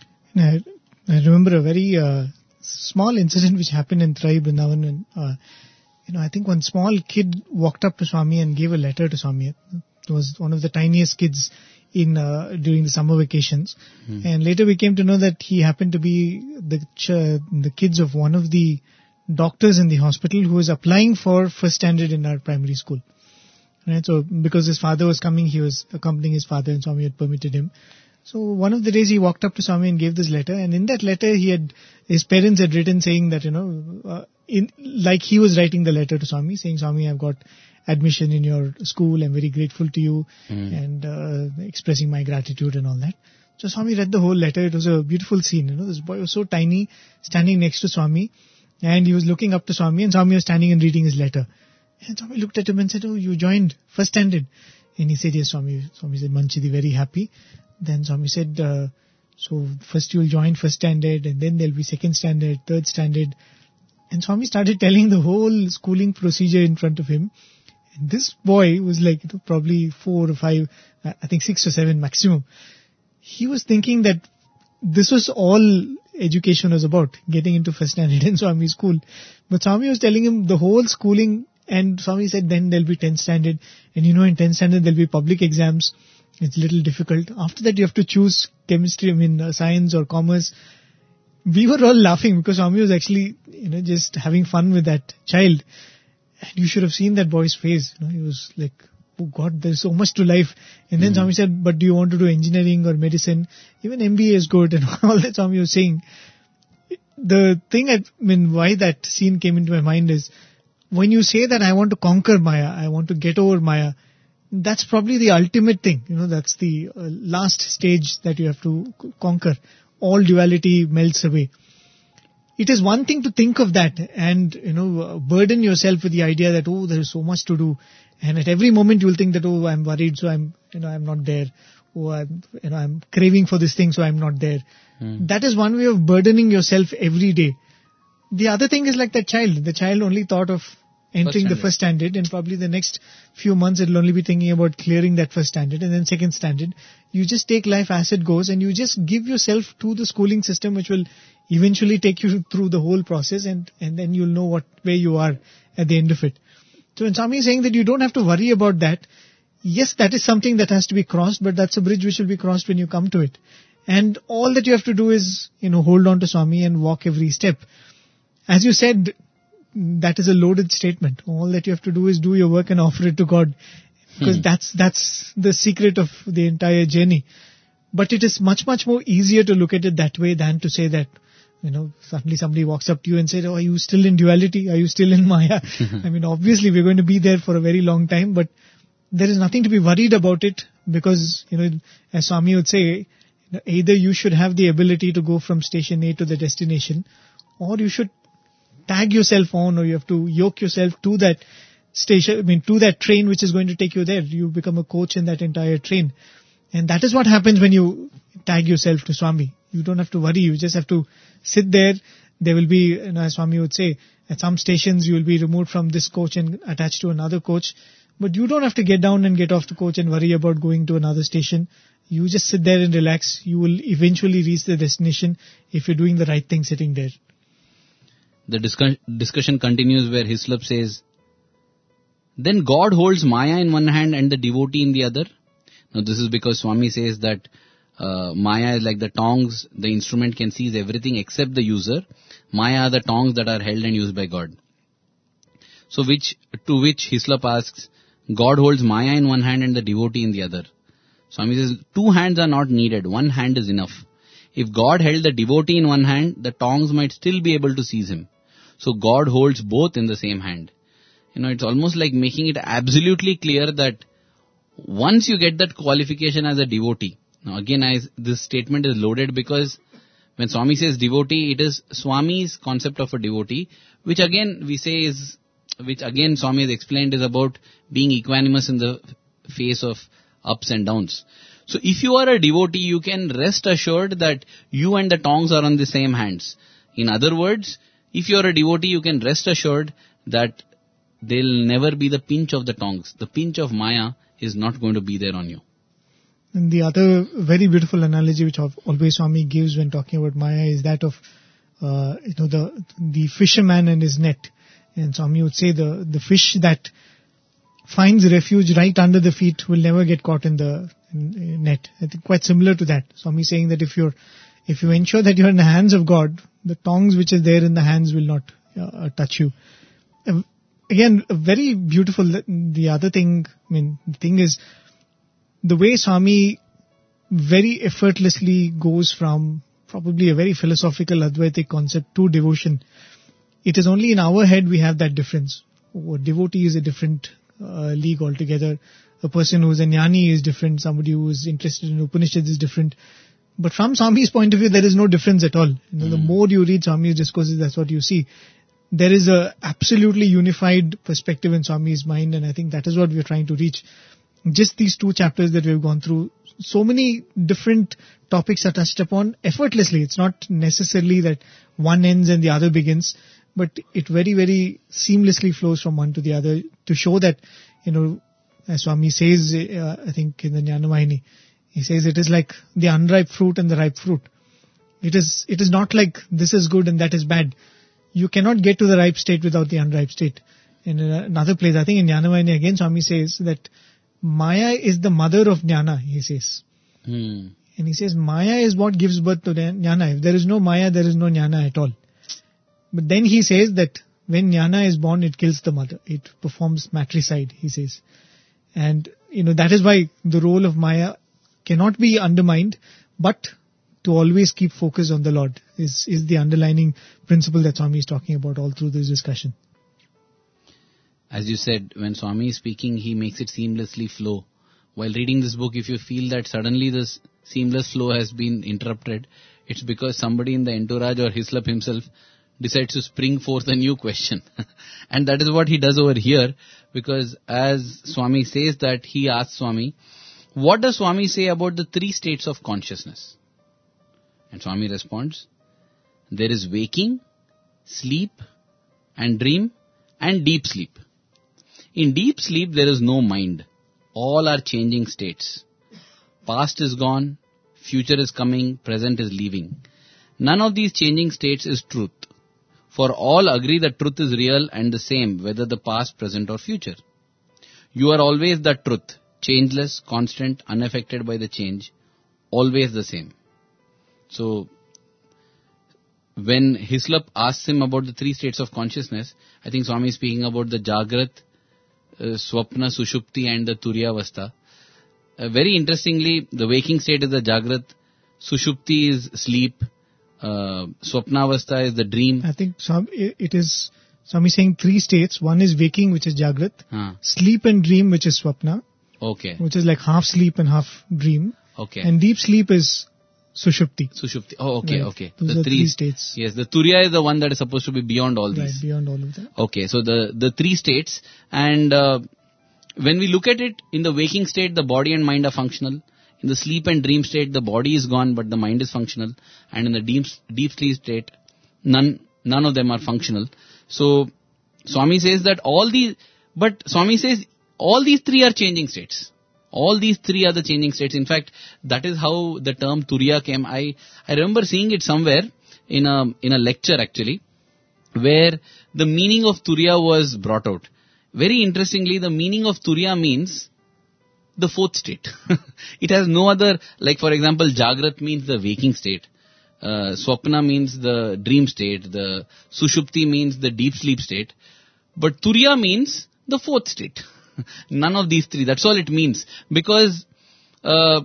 I, I remember a very uh, small incident which happened in Trai Vrindavan. When, uh, you know, I think one small kid walked up to Swami and gave a letter to Swami. It was one of the tiniest kids in uh, during the summer vacations. Hmm. And later we came to know that he happened to be the ch- the kids of one of the doctors in the hospital who was applying for first standard in our primary school. Right? So because his father was coming, he was accompanying his father, and Swami had permitted him. So one of the days he walked up to Swami and gave this letter, and in that letter he had, his parents had written saying that, you know, uh, in like he was writing the letter to Swami, saying, Swami, I've got admission in your school, I'm very grateful to you, mm. and uh, expressing my gratitude and all that. So Swami read the whole letter. It was a beautiful scene. You know, this boy was so tiny, standing next to Swami, and he was looking up to Swami, and Swami was standing and reading his letter. And Swami looked at him and said, oh, you joined first standard. And he said, yes, Swami. Swami said, Manchidi, very happy. Then Swami said, uh, so first you'll join first standard, and then there'll be second standard, third standard. And Swami started telling the whole schooling procedure in front of him. And this boy was like, you know, probably four or five, I think six or seven maximum. He was thinking that this was all education was about, getting into first standard in Swami school. But Swami was telling him the whole schooling, and Swami said then there'll be tenth standard. And you know, in tenth standard there'll be public exams. It's a little difficult. After that, you have to choose chemistry, I mean, uh, science or commerce. We were all laughing because Swami was actually, you know, just having fun with that child. And you should have seen that boy's face. You know, he was like, oh God, there's so much to life. And then mm-hmm. Swami said, but do you want to do engineering or medicine? Even M B A is good, and all that Swami was saying. The thing, I mean, why that scene came into my mind is, when you say that I want to conquer Maya, I want to get over Maya, that's probably the ultimate thing. You know, that's the uh, last stage that you have to c- conquer. All duality melts away. It is one thing to think of that and, you know, uh, burden yourself with the idea that, oh, there is so much to do. And at every moment you will think that, oh, I'm worried, so I'm, you know, I'm not there. Oh, I'm, you know, I'm craving for this thing, so I'm not there. Hmm. That is one way of burdening yourself every day. The other thing is like that child. The child only thought of entering First the first standard, and probably the next few months it'll only be thinking about clearing that first standard, and then second standard. You just take life as it goes, and you just give yourself to the schooling system, which will eventually take you through the whole process, and, and then you'll know what where you are at the end of it. So when Swami is saying that you don't have to worry about that, yes, that is something that has to be crossed, but that's a bridge which will be crossed when you come to it. And all that you have to do is, you know, hold on to Swami and walk every step. As you said, that is a loaded statement. All that you have to do is do your work and offer it to God. Because hmm. that's, that's the secret of the entire journey. But it is much, much more easier to look at it that way than to say that, you know, suddenly somebody walks up to you and says, oh, are you still in duality? Are you still in Maya? I mean, obviously we're going to be there for a very long time, but there is nothing to be worried about it, because, you know, as Swami would say, either you should have the ability to go from station A to the destination, or you should tag yourself on, or you have to yoke yourself to that station, I mean, to that train which is going to take you there. You become a coach in that entire train. And that is what happens when you tag yourself to Swami. You don't have to worry. You just have to sit there. There will be, you know, as Swami would say, at some stations you will be removed from this coach and attached to another coach. But you don't have to get down and get off the coach and worry about going to another station. You just sit there and relax. You will eventually reach the destination if you're doing the right thing sitting there. The discuss- discussion continues where Hislop says, then God holds Maya in one hand and the devotee in the other. Now this is because Swami says that uh, Maya is like the tongs. The instrument can seize everything except the user. Maya are the tongs that are held and used by God. So which to which Hislop asks, God holds Maya in one hand and the devotee in the other. Swami says, two hands are not needed. One hand is enough. If God held the devotee in one hand, the tongs might still be able to seize him. So God holds both in the same hand. You know, it's almost like making it absolutely clear that once you get that qualification as a devotee, now again, I, this statement is loaded because when Swami says devotee, it is Swami's concept of a devotee, which again we say is, which again Swami has explained is about being equanimous in the face of ups and downs. So if you are a devotee, you can rest assured that you and the tongs are on the same hands. In other words, if you are a devotee, you can rest assured that there will never be the pinch of the tongs. The pinch of Maya is not going to be there on you. And the other very beautiful analogy which always Swami gives when talking about Maya is that of, uh, you know, the the fisherman and his net. And Swami would say the, the fish that finds refuge right under the feet will never get caught in the in net. I think quite similar to that. Swami saying that if you're, if you ensure that you're in the hands of God, the tongs which is there in the hands will not uh, touch you. Uh, again, very beautiful. The other thing, I mean, the thing is, the way Swami very effortlessly goes from probably a very philosophical Advaitic concept to devotion. It is only in our head we have that difference. Oh, devotee is a different uh, league altogether. A person who is a jnani is different. Somebody who is interested in Upanishads is different. But from Swami's point of view, there is no difference at all. You know, mm. The more you read Swami's discourses, that's what you see. There is a absolutely unified perspective in Swami's mind, and I think that is what we are trying to reach. Just these two chapters that we've gone through, so many different topics are touched upon effortlessly. It's not necessarily that one ends and the other begins, but it very, very seamlessly flows from one to the other to show that, you know, as Swami says, uh, I think in the Jnanavahini, he says it is like the unripe fruit and the ripe fruit. It is, it is not like this is good and that is bad. You cannot get to the ripe state without the unripe state. In another place, I think in Jnanavahini again, Swami says that Maya is the mother of Jnana, he says. Hmm. And he says Maya is what gives birth to Jnana. If there is no Maya, there is no Jnana at all. But then he says that when Jnana is born, it kills the mother. It performs matricide, he says. And, you know, that is why the role of Maya cannot be undermined, but to always keep focus on the Lord is, is the underlining principle that Swami is talking about all through this discussion. As you said, when Swami is speaking, he makes it seamlessly flow. While reading this book, if you feel that suddenly this seamless flow has been interrupted, it's because somebody in the entourage or Hislop himself decides to spring forth a new question. And that is what he does over here, because as Swami says that, he asks Swami, what does Swami say about the three states of consciousness? And Swami responds, there is waking, sleep and dream, and deep sleep. In deep sleep, there is no mind. All are changing states. Past is gone, future is coming, present is leaving. None of these changing states is truth. For all agree that truth is real and the same, whether the past, present or future. You are always that truth, changeless, constant, unaffected by the change, always the same. So, when Hislop asks him about the three states of consciousness, I think Swami is speaking about the Jagrat, uh, Swapna, Sushupti and the Turyavastha. Uh, very interestingly, the waking state is the Jagrat, Sushupti is sleep, uh, Swapnavastha is the dream. I think some, it is, Swami saying three states. One is waking, which is Jagrat, Huh. sleep and dream, which is Swapna, Okay, which is like half sleep and half dream, okay. and deep sleep is Sushupti. Sushupti. Oh, okay, Right. okay. Those the are three states. Yes, the Turya is the one that is supposed to be beyond all Right, these. beyond all of that. Okay, so the, the three states, and uh, when we look at it, in the waking state, the body and mind are functional. In the sleep and dream state, the body is gone, but the mind is functional. And in the deep, deep sleep state, none, none of them are functional. So, Swami says that all these, but Swami says all these three are changing states. All these three are the changing states. In fact, that is how the term Turiya came. I, I remember seeing it somewhere in a, in a lecture actually, where the meaning of Turiya was brought out. Very interestingly, the meaning of Turiya means the fourth state. It has no other, like for example, Jagrat means the waking state. Uh, Swapna means the dream state. The Sushupti means the deep sleep state. But Turiya means the fourth state. None of these three. That's all it means. Because uh,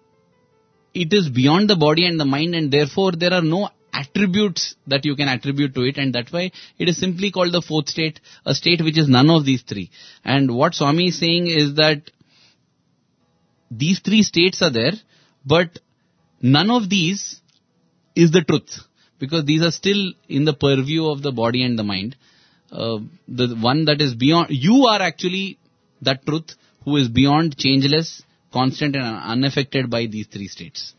it is beyond the body and the mind, and therefore there are no attributes that you can attribute to it, and that's why it is simply called the fourth state, a state which is none of these three. And what Swami is saying is that these three states are there, but none of these is the truth, because these are still in the purview of the body and the mind. Uh, the one that is beyond, you are actually that truth who is beyond, changeless, constant and unaffected by these three states.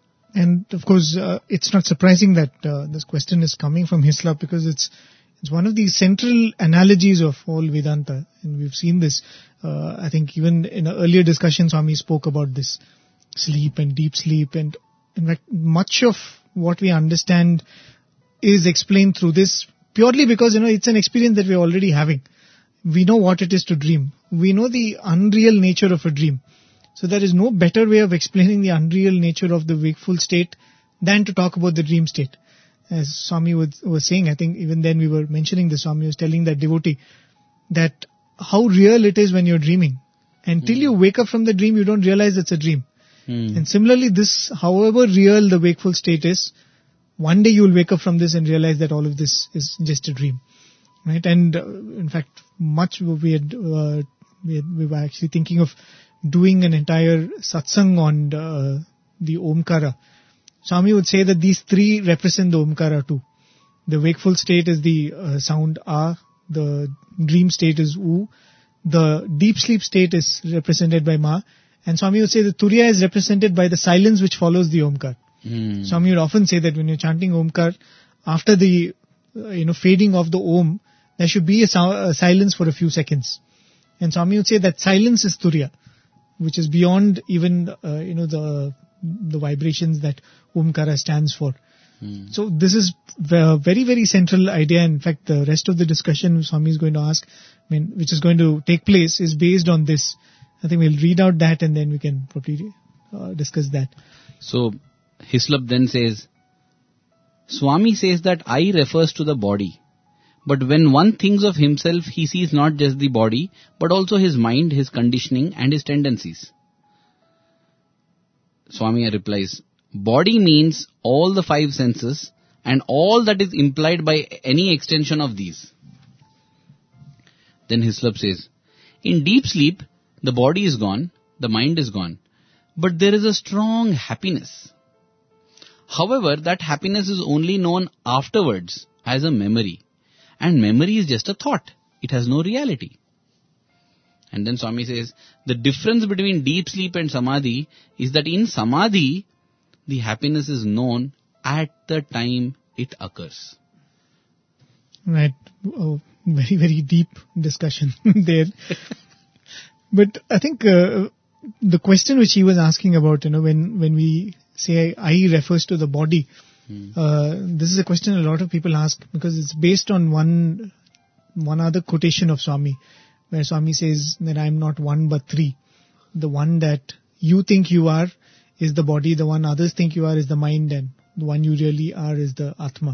And of course, uh, it's not surprising that uh, this question is coming from Hislop, because it's it's one of the central analogies of all Vedanta, and we've seen this. Uh, I think even in an earlier discussion, Swami spoke about this sleep and deep sleep, and in fact, much of what we understand is explained through this purely because you know it's an experience that we're already having. We know what it is to dream. We know the unreal nature of a dream. So there is no better way of explaining the unreal nature of the wakeful state than to talk about the dream state. As Swami was, was saying, I think even then we were mentioning this, Swami was telling that devotee that how real it is when you're dreaming. Until mm. you wake up from the dream, you don't realize it's a dream. Mm. And similarly, this, however real the wakeful state is, one day you will wake up from this and realize that all of this is just a dream. Right? And uh, in fact, much we had, uh, we had, we were actually thinking of doing an entire satsang on uh, the Omkara. Swami would say that these three represent the Omkara too. The wakeful state is the uh, sound A, the dream state is U, the deep sleep state is represented by Ma, and Swami would say the Turiya is represented by the silence which follows the Omkar. Mm. Swami would often say that when you're chanting Omkar, after the uh, you know fading of the Om, there should be a, so- a silence for a few seconds. And Swami would say that silence is Turiya, which is beyond even uh, you know the the vibrations that Omkara stands for. Hmm. So this is a very, very central idea. In fact, the rest of the discussion Swami is going to ask, I mean, which is going to take place, is based on this. I think we'll read out that and then we can probably uh, discuss that. So, Hislop then says, Swami says that I refers to the body. But when one thinks of himself, he sees not just the body, but also his mind, his conditioning and his tendencies. Swami replies, body means all the five senses and all that is implied by any extension of these. Then Hislop says, in deep sleep, the body is gone, the mind is gone, but there is a strong happiness. However, that happiness is only known afterwards as a memory. And memory is just a thought. It has no reality. And then Swami says, the difference between deep sleep and samadhi is that in samadhi, the happiness is known at the time it occurs. Right. Oh, very, very deep discussion there. But I think uh, the question which he was asking about, you know, when, when we say I refers to the body, hmm. uh, this is a question a lot of people ask because it's based on one one other quotation of Swami, where Swami says that I am not one but three. The one that you think you are is the body, the one others think you are is the mind, and the one you really are is the Atma.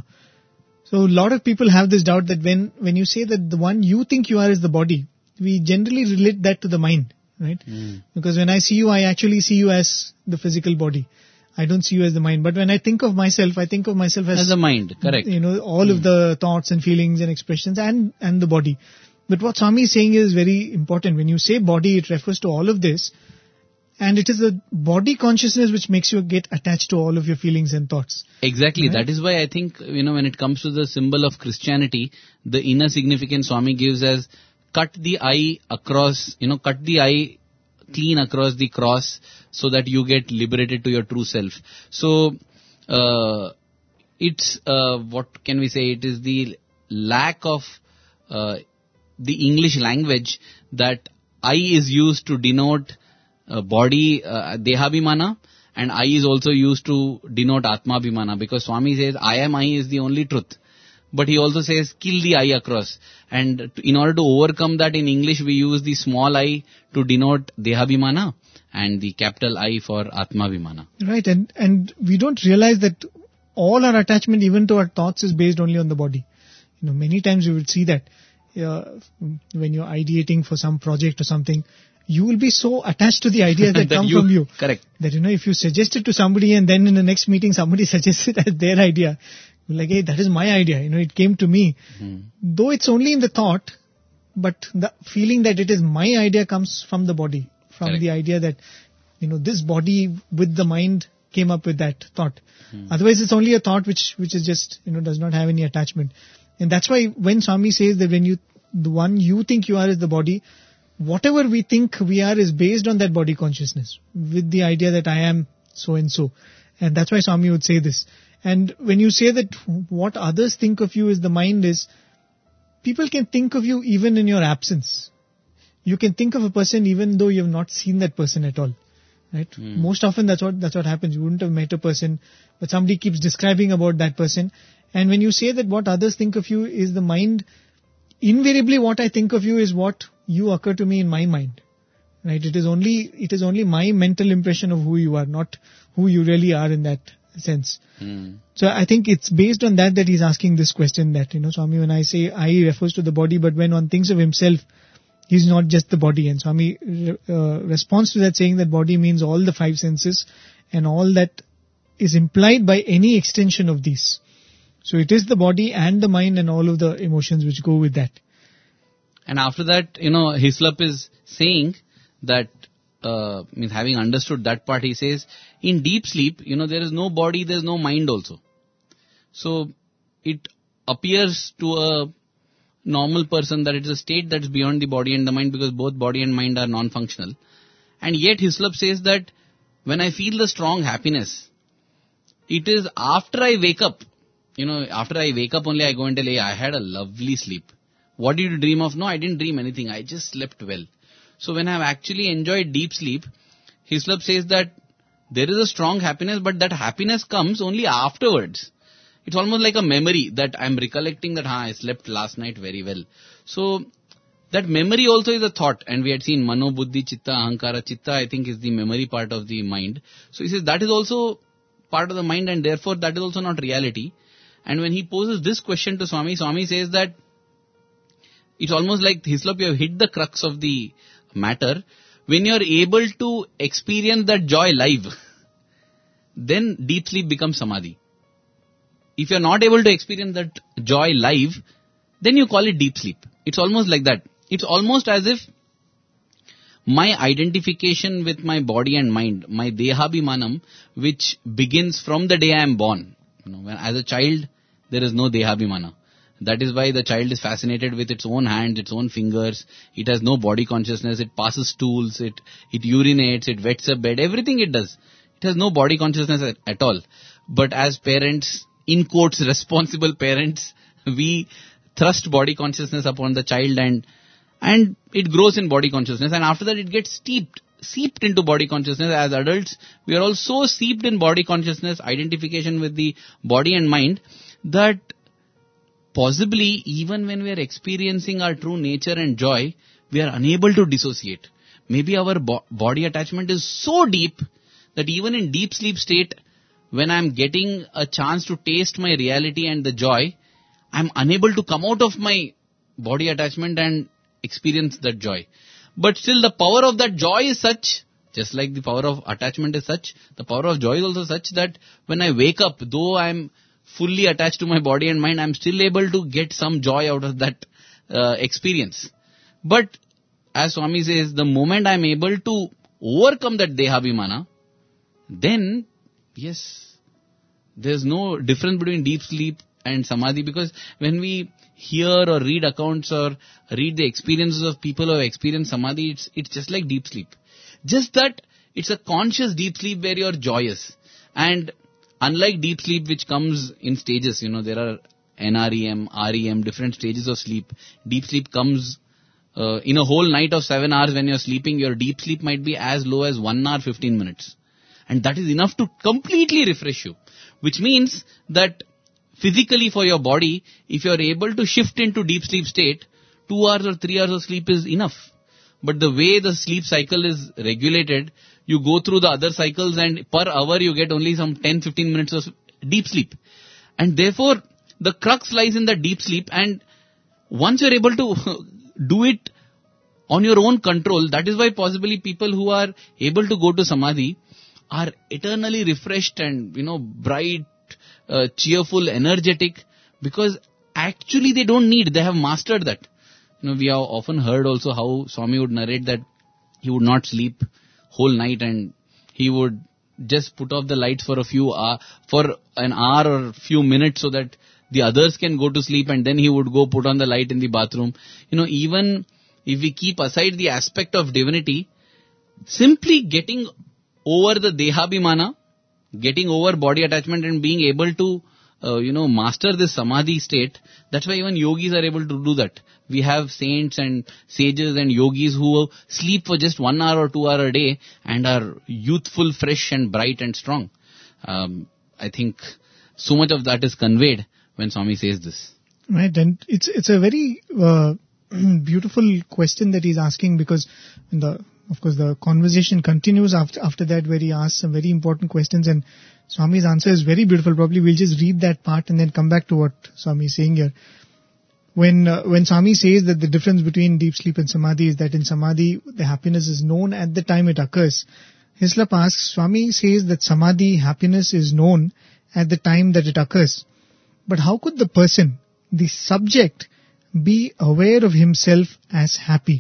So a lot of people have this doubt that when, when you say that the one you think you are is the body, we generally relate that to the mind, right? Mm. Because when I see you, I actually see you as the physical body. I don't see you as the mind. But when I think of myself, I think of myself as, as the mind, correct. You know, all mm. of the thoughts and feelings and expressions and, and the body. But what Swami is saying is very important. When you say body, it refers to all of this. And it is the body consciousness which makes you get attached to all of your feelings and thoughts. Exactly. Right? That is why I think, you know, when it comes to the symbol of Christianity, the inner significance Swami gives as cut the eye across, you know, cut the eye clean across the cross so that you get liberated to your true self. So, uh, it's, uh, what can we say? It is the lack of, uh, the English language that I is used to denote Uh, body, uh, Dehabhimana, and I is also used to denote Atmabhimana, because Swami says, I am I is the only truth. But he also says, kill the I across. And to, in order to overcome that, in English we use the small I to denote Dehabhimana and the capital I for Atmabhimana. Right, and, and we don't realize that all our attachment even to our thoughts is based only on the body. You know, many times you will see that uh, when you're ideating for some project or something, you will be so attached to the ideas that, that come you, from you. Correct. That, you know, if you suggest it to somebody and then in the next meeting somebody suggests it as their idea, you're like, hey, that is my idea. You know, it came to me. Hmm. Though it's only in the thought, but the feeling that it is my idea comes from the body. From Correct. The idea that, you know, this body with the mind came up with that thought. Hmm. Otherwise, it's only a thought which, which is just, you know, does not have any attachment. And that's why when Swami says that when you, the one you think you are is the body, whatever we think we are is based on that body consciousness, with the idea that I am so and so. And that's why Swami would say this. And when you say that what others think of you is the mind is, people can think of you even in your absence. You can think of a person even though you have not seen that person at all. Right? Mm. Most often that's what, that's what happens. You wouldn't have met a person, but somebody keeps describing about that person. And when you say that what others think of you is the mind, invariably what I think of you is what you occur to me in my mind, right? It is only, it is only my mental impression of who you are, not who you really are in that sense. Mm. So I think it's based on that that he's asking this question that, you know, Swami, when I say I refers to the body, but when one thinks of himself, he's not just the body. And Swami uh, responds to that saying that body means all the five senses and all that is implied by any extension of these. So it is the body and the mind and all of the emotions which go with that. And after that, you know, Hislop is saying that, uh, means having understood that part, he says, in deep sleep, you know, there is no body, there is no mind also. So, it appears to a normal person that it is a state that is beyond the body and the mind, because both body and mind are non-functional. And yet Hislop says that when I feel the strong happiness, it is after I wake up, you know, after I wake up only I go and tell, hey, I had a lovely sleep. What did you dream of? No, I didn't dream anything. I just slept well. So when I have actually enjoyed deep sleep, Hislop says that there is a strong happiness, but that happiness comes only afterwards. It's almost like a memory that I'm recollecting that, ha, I slept last night very well. So that memory also is a thought. And we had seen Mano, Buddhi, Chitta, Ahankara. Chitta, I think, is the memory part of the mind. So he says that is also part of the mind, and therefore that is also not reality. And when he poses this question to Swami, Swami says that it's almost like, Hislop, you have hit the crux of the matter. When you are able to experience that joy live, then deep sleep becomes samadhi. If you are not able to experience that joy live, then you call it deep sleep. It's almost like that. It's almost as if my identification with my body and mind, my dehabhimanam, which begins from the day I am born. You know, when, as a child, there is no dehabhimana. That is why the child is fascinated with its own hands, its own fingers. It has no body consciousness. It passes stools. It, it urinates. It wets a bed. Everything it does. It has no body consciousness at, at all. But as parents, in quotes, responsible parents, we thrust body consciousness upon the child, and and it grows in body consciousness, and after that it gets steeped, seeped into body consciousness. As adults, we are all so seeped in body consciousness, identification with the body and mind, that possibly even when we are experiencing our true nature and joy, we are unable to dissociate. Maybe our bo- body attachment is so deep that even in deep sleep state, when I am getting a chance to taste my reality and the joy, I am unable to come out of my body attachment and experience that joy. But still the power of that joy is such, just like the power of attachment is such, the power of joy is also such that when I wake up, though I am fully attached to my body and mind, I am still able to get some joy out of that uh, experience. But as Swami says, the moment I am able to overcome that Dehabhimana, then, yes, there's no difference between deep sleep and Samadhi, because when we hear or read accounts or read the experiences of people who have experienced Samadhi, it's, it's just like deep sleep. Just that it's a conscious deep sleep where you're joyous. And unlike deep sleep which comes in stages, you know, there are N R E M, R E M, different stages of sleep. Deep sleep comes uh, in a whole night of seven hours when you're sleeping, your deep sleep might be as low as one hour, fifteen minutes. And that is enough to completely refresh you. Which means that physically for your body, if you are able to shift into deep sleep state, two hours or three hours of sleep is enough. But the way the sleep cycle is regulated, you go through the other cycles and per hour you get only some ten to fifteen minutes of deep sleep. And therefore, the crux lies in the deep sleep, and once you are able to do it on your own control, that is why possibly people who are able to go to Samadhi are eternally refreshed and, you know, bright, uh, cheerful, energetic, because actually they don't need, they have mastered that. You know, we have often heard also how Swami would narrate that he would not sleep whole night and he would just put off the lights for a few hour, for an hour or few minutes so that the others can go to sleep, and then he would go put on the light in the bathroom. You know, even if we keep aside the aspect of divinity, simply getting over the Dehabhimana, getting over body attachment and being able to, uh, you know, master this Samadhi state, that's why even yogis are able to do that. We have saints and sages and yogis who sleep for just one hour or two hour a day and are youthful, fresh and bright and strong. Um, I think so much of that is conveyed when Swami says this. Right, and it's it's a very uh, beautiful question that he's asking, because in the Of course, the conversation continues after after that, where he asks some very important questions, and Swami's answer is very beautiful. Probably we'll just read that part and then come back to what Swami is saying here. When uh, when Swami says that the difference between deep sleep and Samadhi is that in Samadhi, the happiness is known at the time it occurs. Hislop asks, Swami says that Samadhi happiness is known at the time that it occurs. But how could the person, the subject, be aware of himself as happy?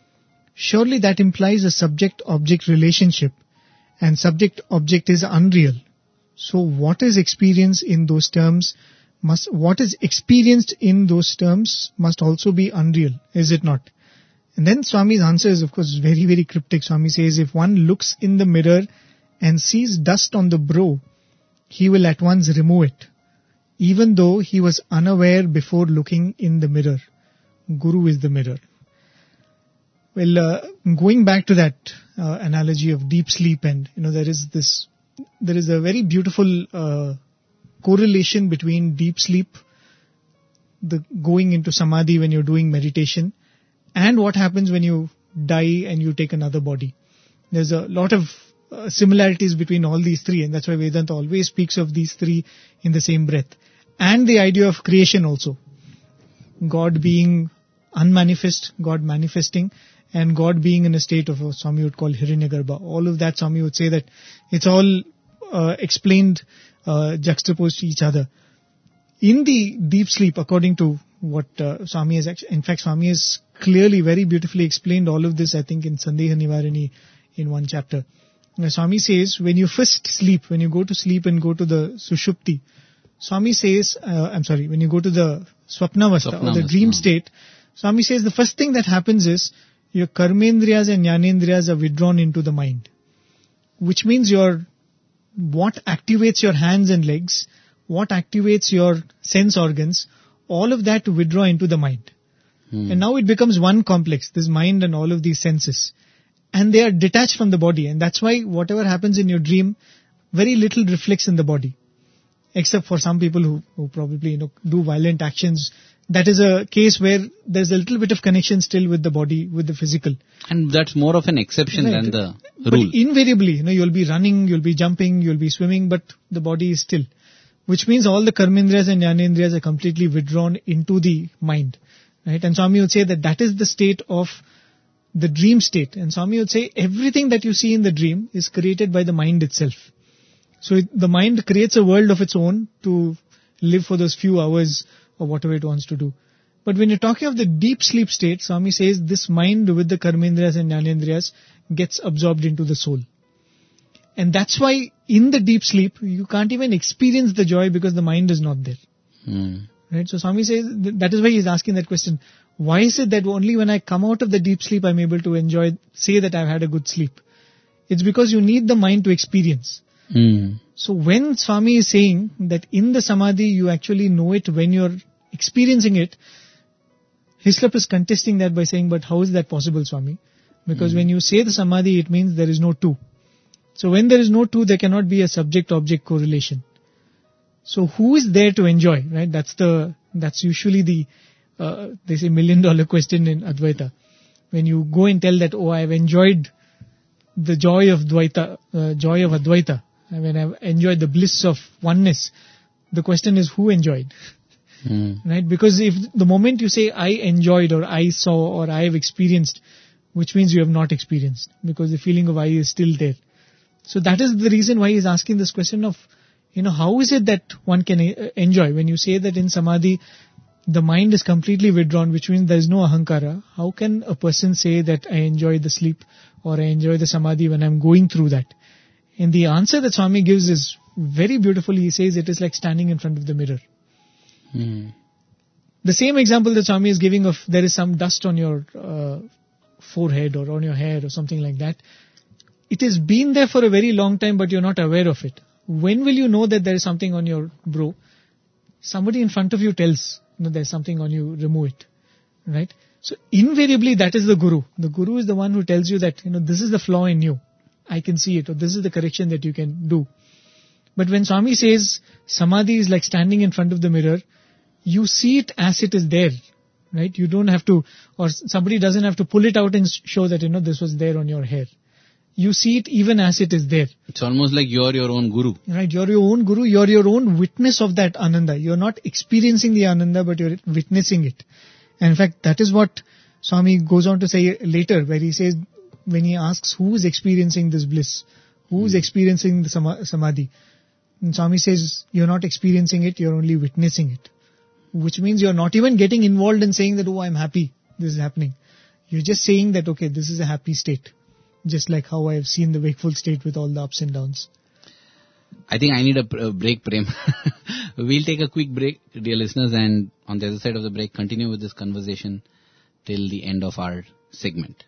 Surely that implies a subject-object relationship, and subject-object is unreal. So what is experienced in those terms must, what is experienced in those terms must also be unreal, is it not? And then Swami's answer is, of course, very, very cryptic. Swami says, if one looks in the mirror and sees dust on the brow, he will at once remove it, even though he was unaware before looking in the mirror. Guru is the mirror. Well, uh, going back to that uh, analogy of deep sleep, and you know, there is this, there is a very beautiful uh, correlation between deep sleep, the going into Samadhi when you're doing meditation, and what happens when you die and you take another body. There's a lot of uh, similarities between all these three, and that's why Vedanta always speaks of these three in the same breath. And the idea of creation also. God being unmanifest, God manifesting, and God being in a state of what Swami would call Hiranyagarbha. All of that, Swami would say that it's all uh, explained, uh, juxtaposed to each other. In the deep sleep, according to what uh, Swami has actually, in fact, Swami has clearly, very beautifully explained all of this, I think, in Sandeha Nivarani in one chapter. Now, Swami says, when you first sleep, when you go to sleep and go to the Sushupti, Swami says, uh, I'm sorry, when you go to the Swapnavastha, or the dream state, Swami says the first thing that happens is your karmendriyas and jnanendriyas are withdrawn into the mind. Which means your, what activates your hands and legs, what activates your sense organs, all of that withdraw into the mind. Hmm. And now it becomes one complex, this mind and all of these senses. And they are detached from the body. And that's why whatever happens in your dream, very little reflects in the body. Except for some people who, who probably, you know, do violent actions. That is a case where there's a little bit of connection still with the body, with the physical. And that's more of an exception Right. than the But rule. invariably, you know, you'll be running, you'll be jumping, you'll be swimming, but the body is still. Which means all the karmendriyas and jnanendriyas are completely withdrawn into the mind. Right? And Swami would say that that is the state of the dream state. And Swami would say everything that you see in the dream is created by the mind itself. So it, the mind creates a world of its own to live for those few hours or whatever it wants to do. But when you're talking of the deep sleep state, Swami says this mind with the karmendriyas and jnanendriyas gets absorbed into the soul. And that's why in the deep sleep, you can't even experience the joy because the mind is not there. Hmm. Right? So Swami says, th- that is why he's asking that question. Why is it that only when I come out of the deep sleep, I'm able to enjoy, say that I've had a good sleep? It's because you need the mind to experience. Hmm. So when Swami is saying that in the samadhi, you actually know it when you're experiencing it, Hislop is contesting that by saying, but how is that possible, Swami? Because when you say the samadhi, it means there is no two. So when there is no two, there cannot be a subject-object correlation. So who is there to enjoy, right? That's the, that's usually the, uh, they say million dollar question in Advaita. When you go and tell that, oh, I've enjoyed the joy of Dvaita, uh, joy of Advaita, I mean, I've enjoyed the bliss of oneness. The question is who enjoyed, Hmm. right? Because if the moment you say I enjoyed or I saw or I have experienced, which means you have not experienced because the feeling of I is still there. So that is the reason why he's asking this question of, you know, how is it that one can uh, enjoy? When you say that in samadhi, the mind is completely withdrawn, which means there is no ahankara. How can a person say that I enjoy the sleep or I enjoy the samadhi when I'm going through that? And the answer that Swami gives is very beautiful. He says it is like standing in front of the mirror. Hmm. The same example that Swami is giving of there is some dust on your uh, forehead or on your hair or something like that. It has been there for a very long time, but you're not aware of it. When will you know that there is something on your brow? Somebody in front of you tells, you know, there's something on you, remove it. Right? So invariably that is the guru. The guru is the one who tells you that, you know, this is the flaw in you. I can see it, or this is the correction that you can do. But when Swami says samadhi is like standing in front of the mirror, you see it as it is there. Right? You don't have to, or somebody doesn't have to pull it out and show that, you know, this was there on your hair. You see it even as it is there. It's almost like you're your own guru. Right? You're your own guru. You're your own witness of that ananda. You're not experiencing the ananda, but you're witnessing it. And in fact, that is what Swami goes on to say later, where he says, when he asks who is experiencing this bliss, who is experiencing the sama- samadhi, and Swami says, you're not experiencing it, you're only witnessing it. Which means you're not even getting involved in saying that, oh, I'm happy, this is happening. You're just saying that, okay, this is a happy state. Just like how I have seen the wakeful state with all the ups and downs. I think I need a, a break, Prem. We'll take a quick break, dear listeners, and on the other side of the break, continue with this conversation till the end of our segment.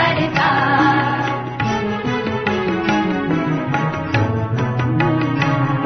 Maga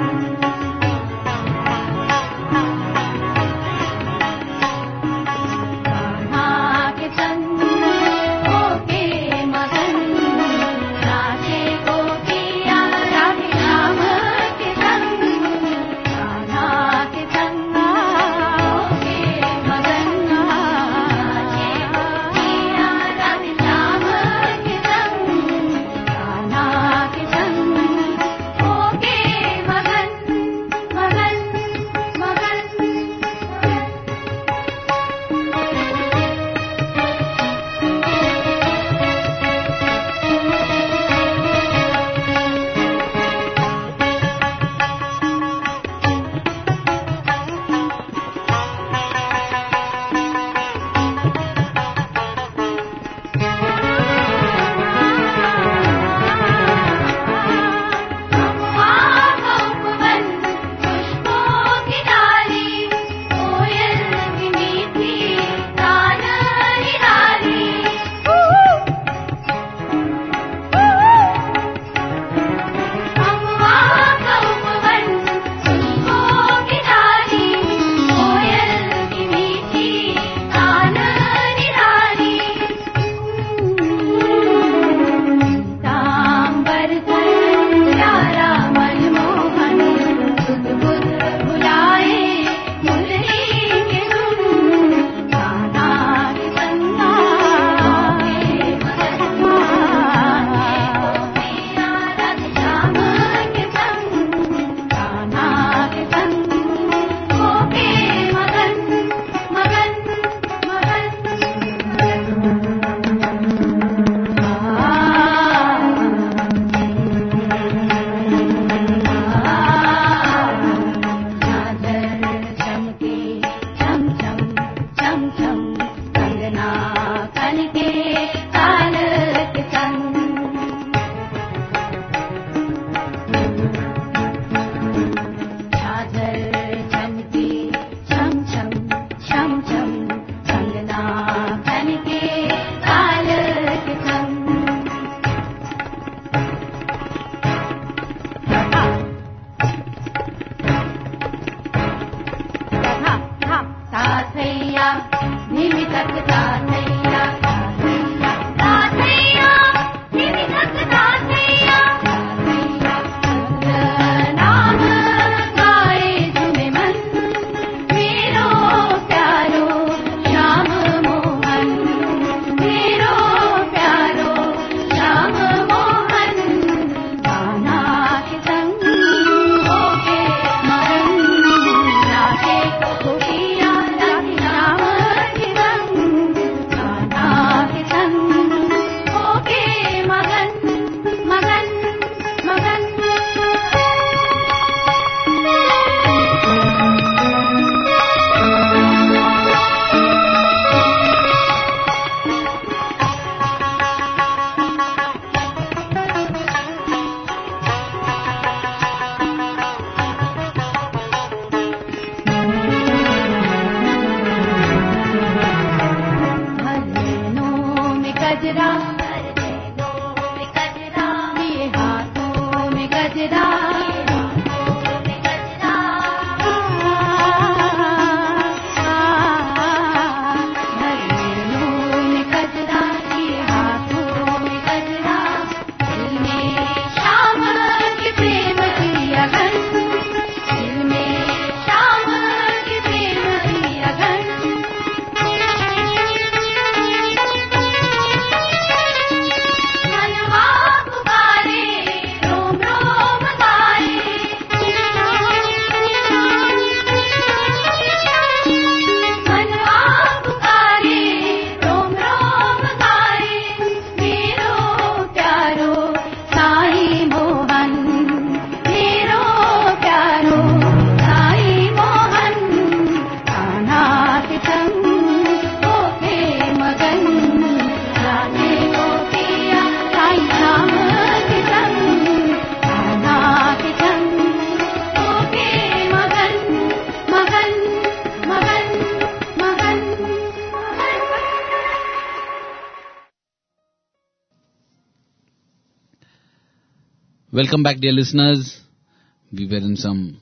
Welcome back, dear listeners. We were in some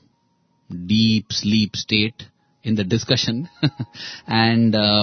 deep sleep state in the discussion. and uh,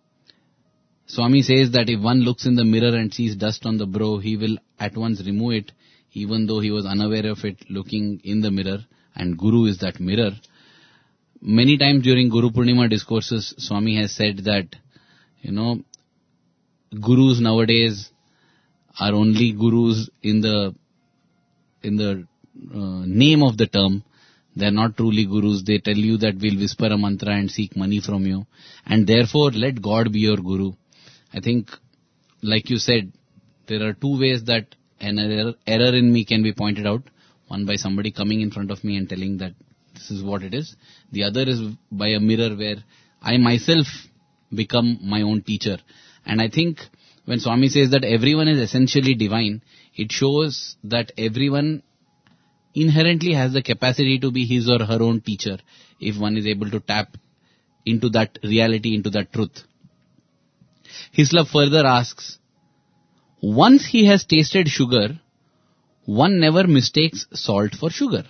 Swami says that if one looks in the mirror and sees dust on the brow, he will at once remove it, even though he was unaware of it looking in the mirror. And Guru is that mirror. Many times during Guru Purnima discourses, Swami has said that, you know, Gurus nowadays are only Gurus in the in the uh, name of the term. They are not truly Gurus. They tell you that we'll whisper a mantra and seek money from you. And therefore, let God be your Guru. I think, like you said, there are two ways that an error, error in me can be pointed out. One by somebody coming in front of me and telling that this is what it is. The other is by a mirror where I myself become my own teacher. And I think when Swami says that everyone is essentially divine, it shows that everyone inherently has the capacity to be his or her own teacher if one is able to tap into that reality, into that truth. Hislop further asks, once he has tasted sugar, one never mistakes salt for sugar.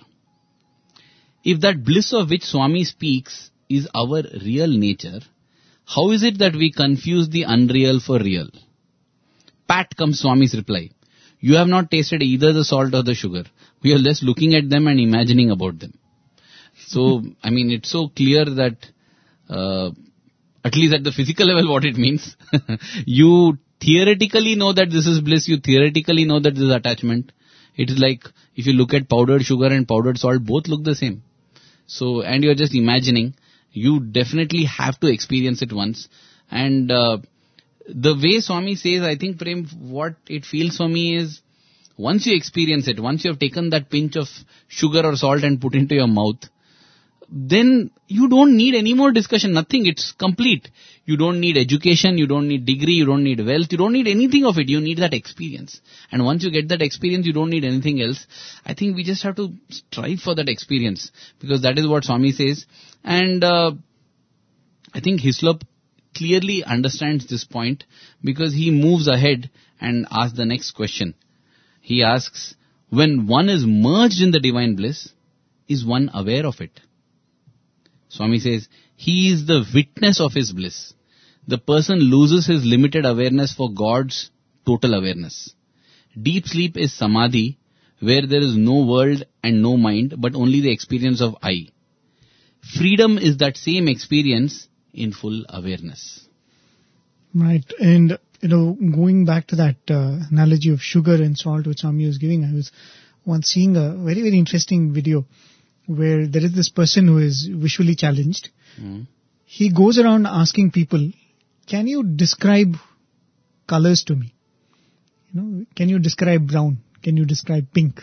If that bliss of which Swami speaks is our real nature, how is it that we confuse the unreal for real? Pat comes Swami's reply. You have not tasted either the salt or the sugar. We are just looking at them and imagining about them. So, I mean, it's so clear that, uh, at least at the physical level, what it means. You theoretically know that this is bliss. You theoretically know that this is attachment. It is like if you look at powdered sugar and powdered salt, both look the same. So, and you're just imagining. You definitely have to experience it once. And uh, the way Swami says, I think, Prem, what it feels for me is, once you experience it, once you have taken that pinch of sugar or salt and put into your mouth, then you don't need any more discussion, nothing, it's complete. You don't need education, you don't need degree, you don't need wealth, you don't need anything of it, you need that experience. And once you get that experience, you don't need anything else. I think we just have to strive for that experience, because that is what Swami says. And uh, I think Hislop clearly understands this point, because he moves ahead and asks the next question. He asks, when one is merged in the divine bliss, is one aware of it? Swami says, he is the witness of his bliss. The person loses his limited awareness for God's total awareness. Deep sleep is samadhi, where there is no world and no mind, but only the experience of I. Freedom is that same experience in full awareness. Right. And, you know, going back to that uh, analogy of sugar and salt which Swami was giving, I was once seeing a very, very interesting video where there is this person who is visually challenged. Mm. He goes around asking people, can you describe colors to me? You know, can you describe brown? Can you describe pink?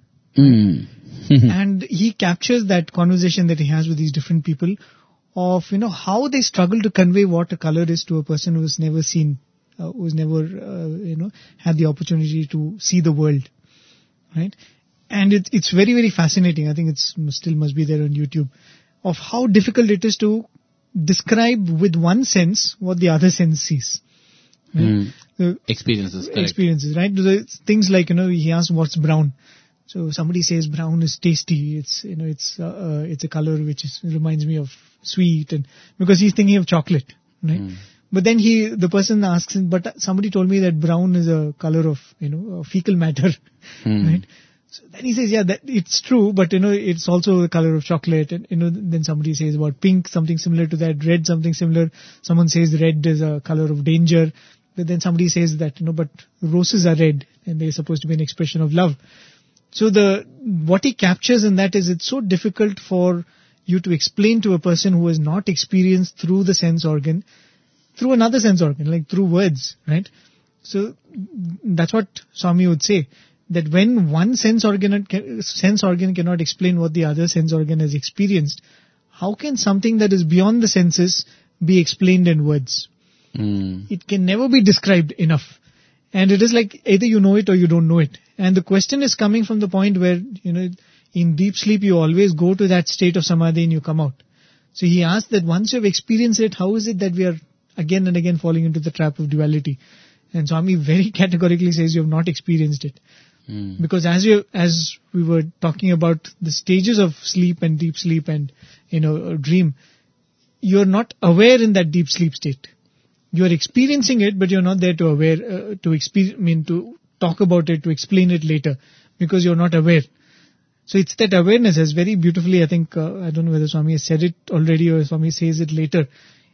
Mm. And he captures that conversation that he has with these different people of, you know, how they struggle to convey what a color is to a person who's never seen, uh, who's never, uh, you know, had the opportunity to see the world, right? And it, it's very, very fascinating. I think it's still must be there on YouTube, of how difficult it is to describe with one sense what the other sense sees. Right? Mm. So, Experiences, correct. experiences, right? The things like, you know, he asked what's brown. So somebody says brown is tasty. It's, you know, it's uh, uh, it's a color which is, reminds me of sweet, and because he's thinking of chocolate, right? Mm. But then he, the person asks him, but somebody told me that brown is a color of, you know, fecal matter, Mm. right? So then he says, yeah, that it's true, but you know, it's also the color of chocolate. And you know, then somebody says about pink, something similar to that, red, something similar. Someone says red is a color of danger. But then somebody says that, you know, but roses are red and they're supposed to be an expression of love. So the, what he captures in that is it's so difficult for you to explain to a person who has not experienced through the sense organ, through another sense organ, like through words, right? So that's what Swami would say, that when one sense organ, sense organ cannot explain what the other sense organ has experienced, how can something that is beyond the senses be explained in words? Mm. It can never be described enough. And it is like either you know it or you don't know it. And the question is coming from the point where, you know, in deep sleep you always go to that state of samadhi and you come out. So he asked that once you have experienced it, how is it that we are again and again falling into the trap of duality? And Swami very categorically says you have not experienced it. Mm. Because as you, as we were talking about the stages of sleep and deep sleep and, you know, dream, you're not aware in that deep sleep state. You are experiencing it, but you're not there to aware, uh, to experience, I mean, to talk about it, to explain it later, because you're not aware. So it's that awareness, as very beautifully, I think, uh, I don't know whether Swami has said it already or Swami says it later.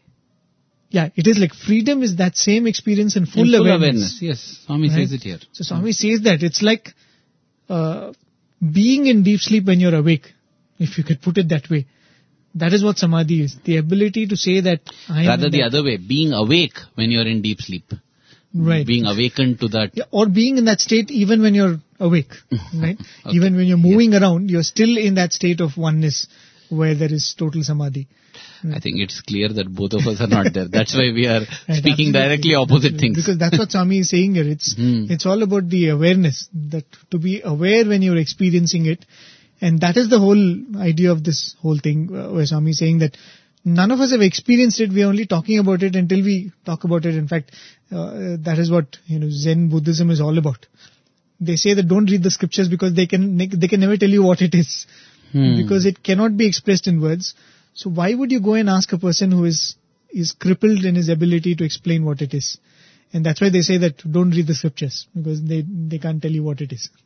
Yeah, it is like freedom is that same experience in full, In full awareness. awareness. Yes, Swami Right? says it here. So Swami says that it's like uh, being in deep sleep when you're awake, if you could put it that way. That is what samadhi is. The ability to say that I am Rather in the that- other way, being awake when you're in deep sleep. right. Being awakened to that. Yeah, or being in that state even when you're awake, right? Okay. Even when you're moving around, you're still in that state of oneness where there is total samadhi. I think it's clear that both of us are not there. That's why we are Right, speaking absolutely. directly opposite Absolutely. things. Because that's what Swami is saying here. It's, Hmm. it's all about the awareness, that to be aware when you're experiencing it. And that is the whole idea of this whole thing, uh, where Swami is saying that none of us have experienced it. We are only talking about it until we talk about it. In fact, uh, that is what, you know, Zen Buddhism is all about. They say that don't read the scriptures because they can, they can never tell you what it is. Hmm. Because it cannot be expressed in words. So why would you go and ask a person who is, is crippled in his ability to explain what it is? And that's why they say that don't read the scriptures, because they, they can't tell you what it is.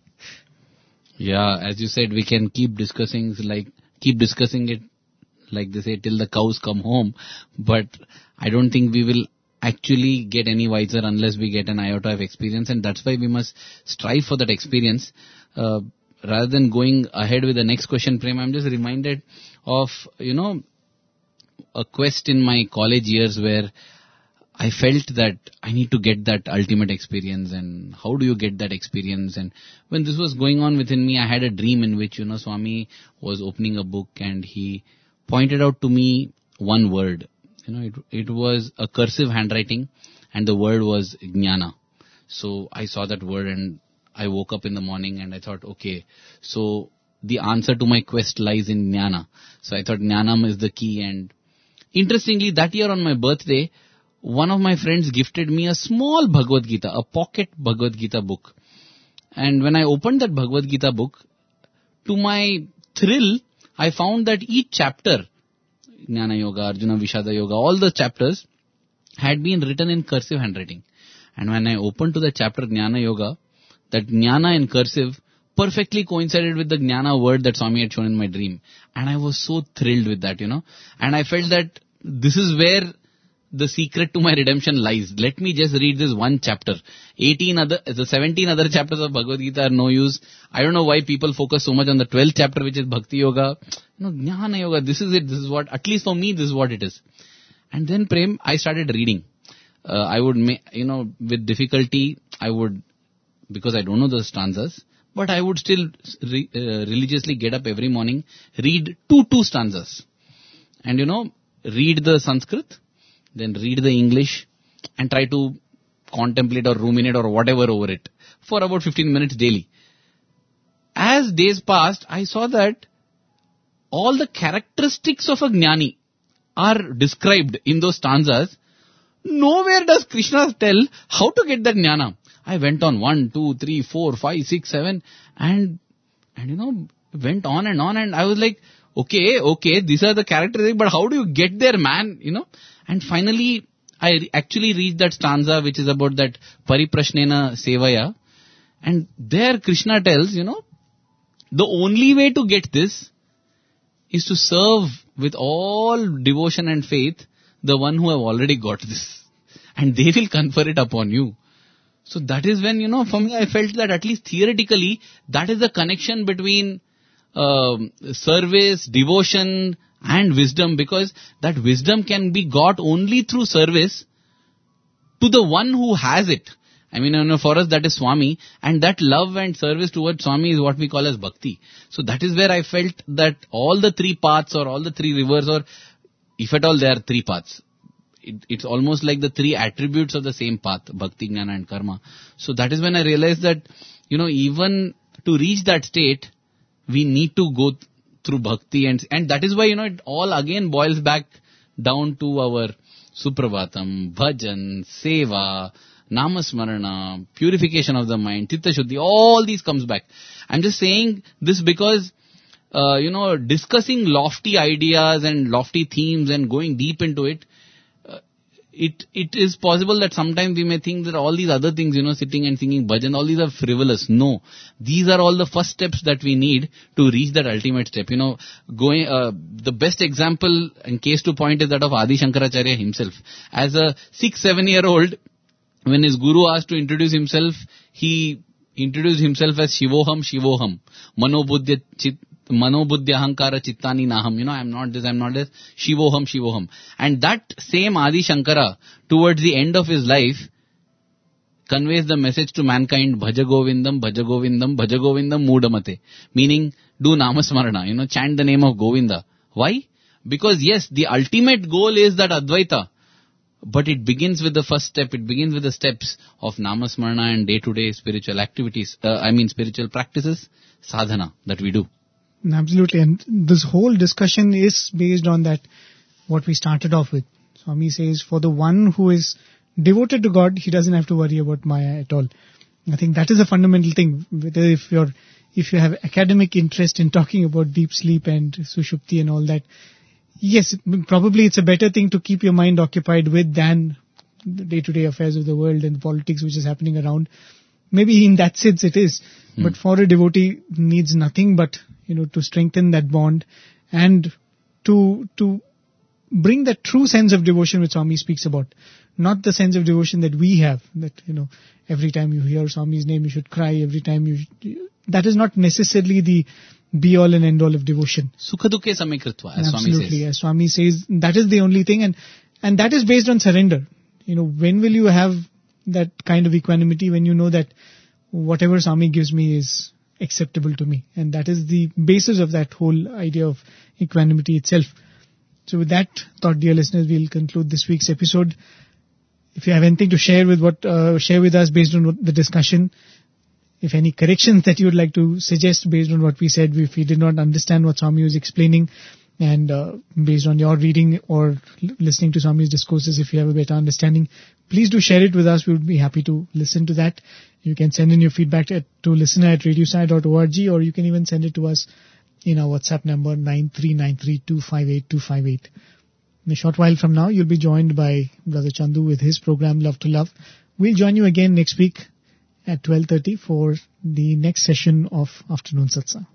Yeah, as you said, we can keep discussing like keep discussing it like they say till the cows come home, but I don't think we will actually get any wiser unless we get an iota of experience, and that's why we must strive for that experience. Uh, rather than going ahead with the next question, Prem, I'm just reminded of, you know, a quest in my college years where I felt that I need to get that ultimate experience, and how do you get that experience? And when this was going on within me, I had a dream in which, you know, Swami was opening a book and he pointed out to me one word. You know, it, it was a cursive handwriting and the word was jnana. So I saw that word and I woke up in the morning and I thought, okay, so the answer to my quest lies in jnana. So I thought jnanam is the key. And interestingly, that year on my birthday, one of my friends gifted me a small Bhagavad Gita, a pocket Bhagavad Gita book. And when I opened that Bhagavad Gita book, to my thrill, I found that each chapter Jnana Yoga, Arjuna Vishada Yoga, all the chapters had been written in cursive handwriting. And when I opened to the chapter Jnana Yoga, that Jnana in cursive perfectly coincided with the Jnana word that Swami had shown in my dream. And I was so thrilled with that, you know. And I felt that this is where the secret to my redemption lies. Let me just read this one chapter. eighteen other, the seventeen other chapters of Bhagavad Gita are no use. I don't know why people focus so much on the twelfth chapter, which is Bhakti Yoga. You know, Jnana Yoga, this is it. This is what, at least for me, this is what it is. And then Prem, I started reading. Uh, I would, ma- you know, with difficulty, I would, because I don't know the stanzas, but I would still re- uh, religiously get up every morning, read two, two stanzas. And you know, read the Sanskrit, then read the English, and try to contemplate or ruminate or whatever over it for about fifteen minutes daily. As days passed, I saw that all the characteristics of a Jnani are described in those stanzas. Nowhere does Krishna tell how to get that Jnana. I went on one, two, three, four, five, six, seven, and, and you know, went on and on, and I was like, okay, okay, these are the characteristics, but how do you get there, man, you know? And finally, I re- actually reached that stanza which is about that Pariprashnena Sevaya. And there Krishna tells, you know, the only way to get this is to serve with all devotion and faith the one who have already got this. And they will confer it upon you. So that is when, you know, for me I felt that at least theoretically, that is the connection between uh, service, devotion, and wisdom, because that wisdom can be got only through service to the one who has it. I mean, you know, for us that is Swami, and that love and service towards Swami is what we call as bhakti. So that is where I felt that all the three paths or all the three rivers, or if at all there are three paths, it, it's almost like the three attributes of the same path, bhakti, jnana and karma. So that is when I realized that, you know, even to reach that state, we need to go th- through bhakti, and and that is why, you know, it all again boils back down to our Suprabhatam, Bhajan, Seva, Namasmarana, purification of the mind, Chitta Shuddhi, all these comes back. I'm just saying this because, uh, you know, discussing lofty ideas and lofty themes and going deep into it, uh, it it is possible that sometimes we may think that all these other things, you know, sitting and singing bhajan, all these are frivolous. No, these are all the first steps that we need to reach that ultimate step. You know, going, uh, the best example and case to point is that of Adi Shankaracharya himself. As a six, seven year old, when his guru asked to introduce himself, he introduced himself as Shivoham, Shivoham, Manobuddhya Chit, Manobuddhya Ahankara Chittani Naham. You know, I'm not this, I'm not this, Shivoham, Shivoham. And that same Adi Shankara, towards the end of his life, conveys the message to mankind, Bhaja Govindam, Bhaja Govindam, Bhaja Govindam Mudamate. Meaning, do Namasmarana, you know, chant the name of Govinda. Why? Because yes, the ultimate goal is that Advaita. But it begins with the first step. It begins with the steps of Namasmarana and day-to-day spiritual activities. Uh, I mean spiritual practices, sadhana that we do. Absolutely. And this whole discussion is based on that, what we started off with. Swami says, for the one who is devoted to God, he doesn't have to worry about Maya at all. I think that is a fundamental thing. Whether if you're, if you have academic interest in talking about deep sleep and Sushupti and all that, yes, probably it's a better thing to keep your mind occupied with than the day-to-day affairs of the world and politics which is happening around. Maybe in that sense it is. Hmm. But for a devotee needs nothing but, you know, to strengthen that bond and to to bring that true sense of devotion which Swami speaks about. Not the sense of devotion that we have, that, you know, every time you hear Swami's name you should cry, every time you... Should, that is not necessarily the be all and end all of devotion. Sukha dukhe samay kritva, as Swami Absolutely, says. as Swami says, that is the only thing, and and that is based on surrender. You know, when will you have that kind of equanimity when you know that whatever Swami gives me is acceptable to me, and that is the basis of that whole idea of equanimity itself. So with that thought, dear listeners, we'll conclude this week's episode. If you have anything to share with what uh, share with us based on the discussion, if any corrections that you would like to suggest based on what we said, if we did not understand what Swami was explaining, and uh, based on your reading or l- listening to Swami's discourses, if you have a better understanding, please do share it with us. We would be happy to listen to that. You can send in your feedback at, to listener at radiosai dot org, or you can even send it to us in our WhatsApp number nine three nine three two five eight two five eight. In a short while from now, you'll be joined by Brother Chandu with his program Love to Love. We'll join you again next week at twelve thirty for the next session of Afternoon Satsang.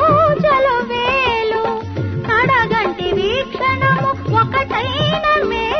పూజలు వేలు కడగంటి వీక్షణము ఒకటైన మే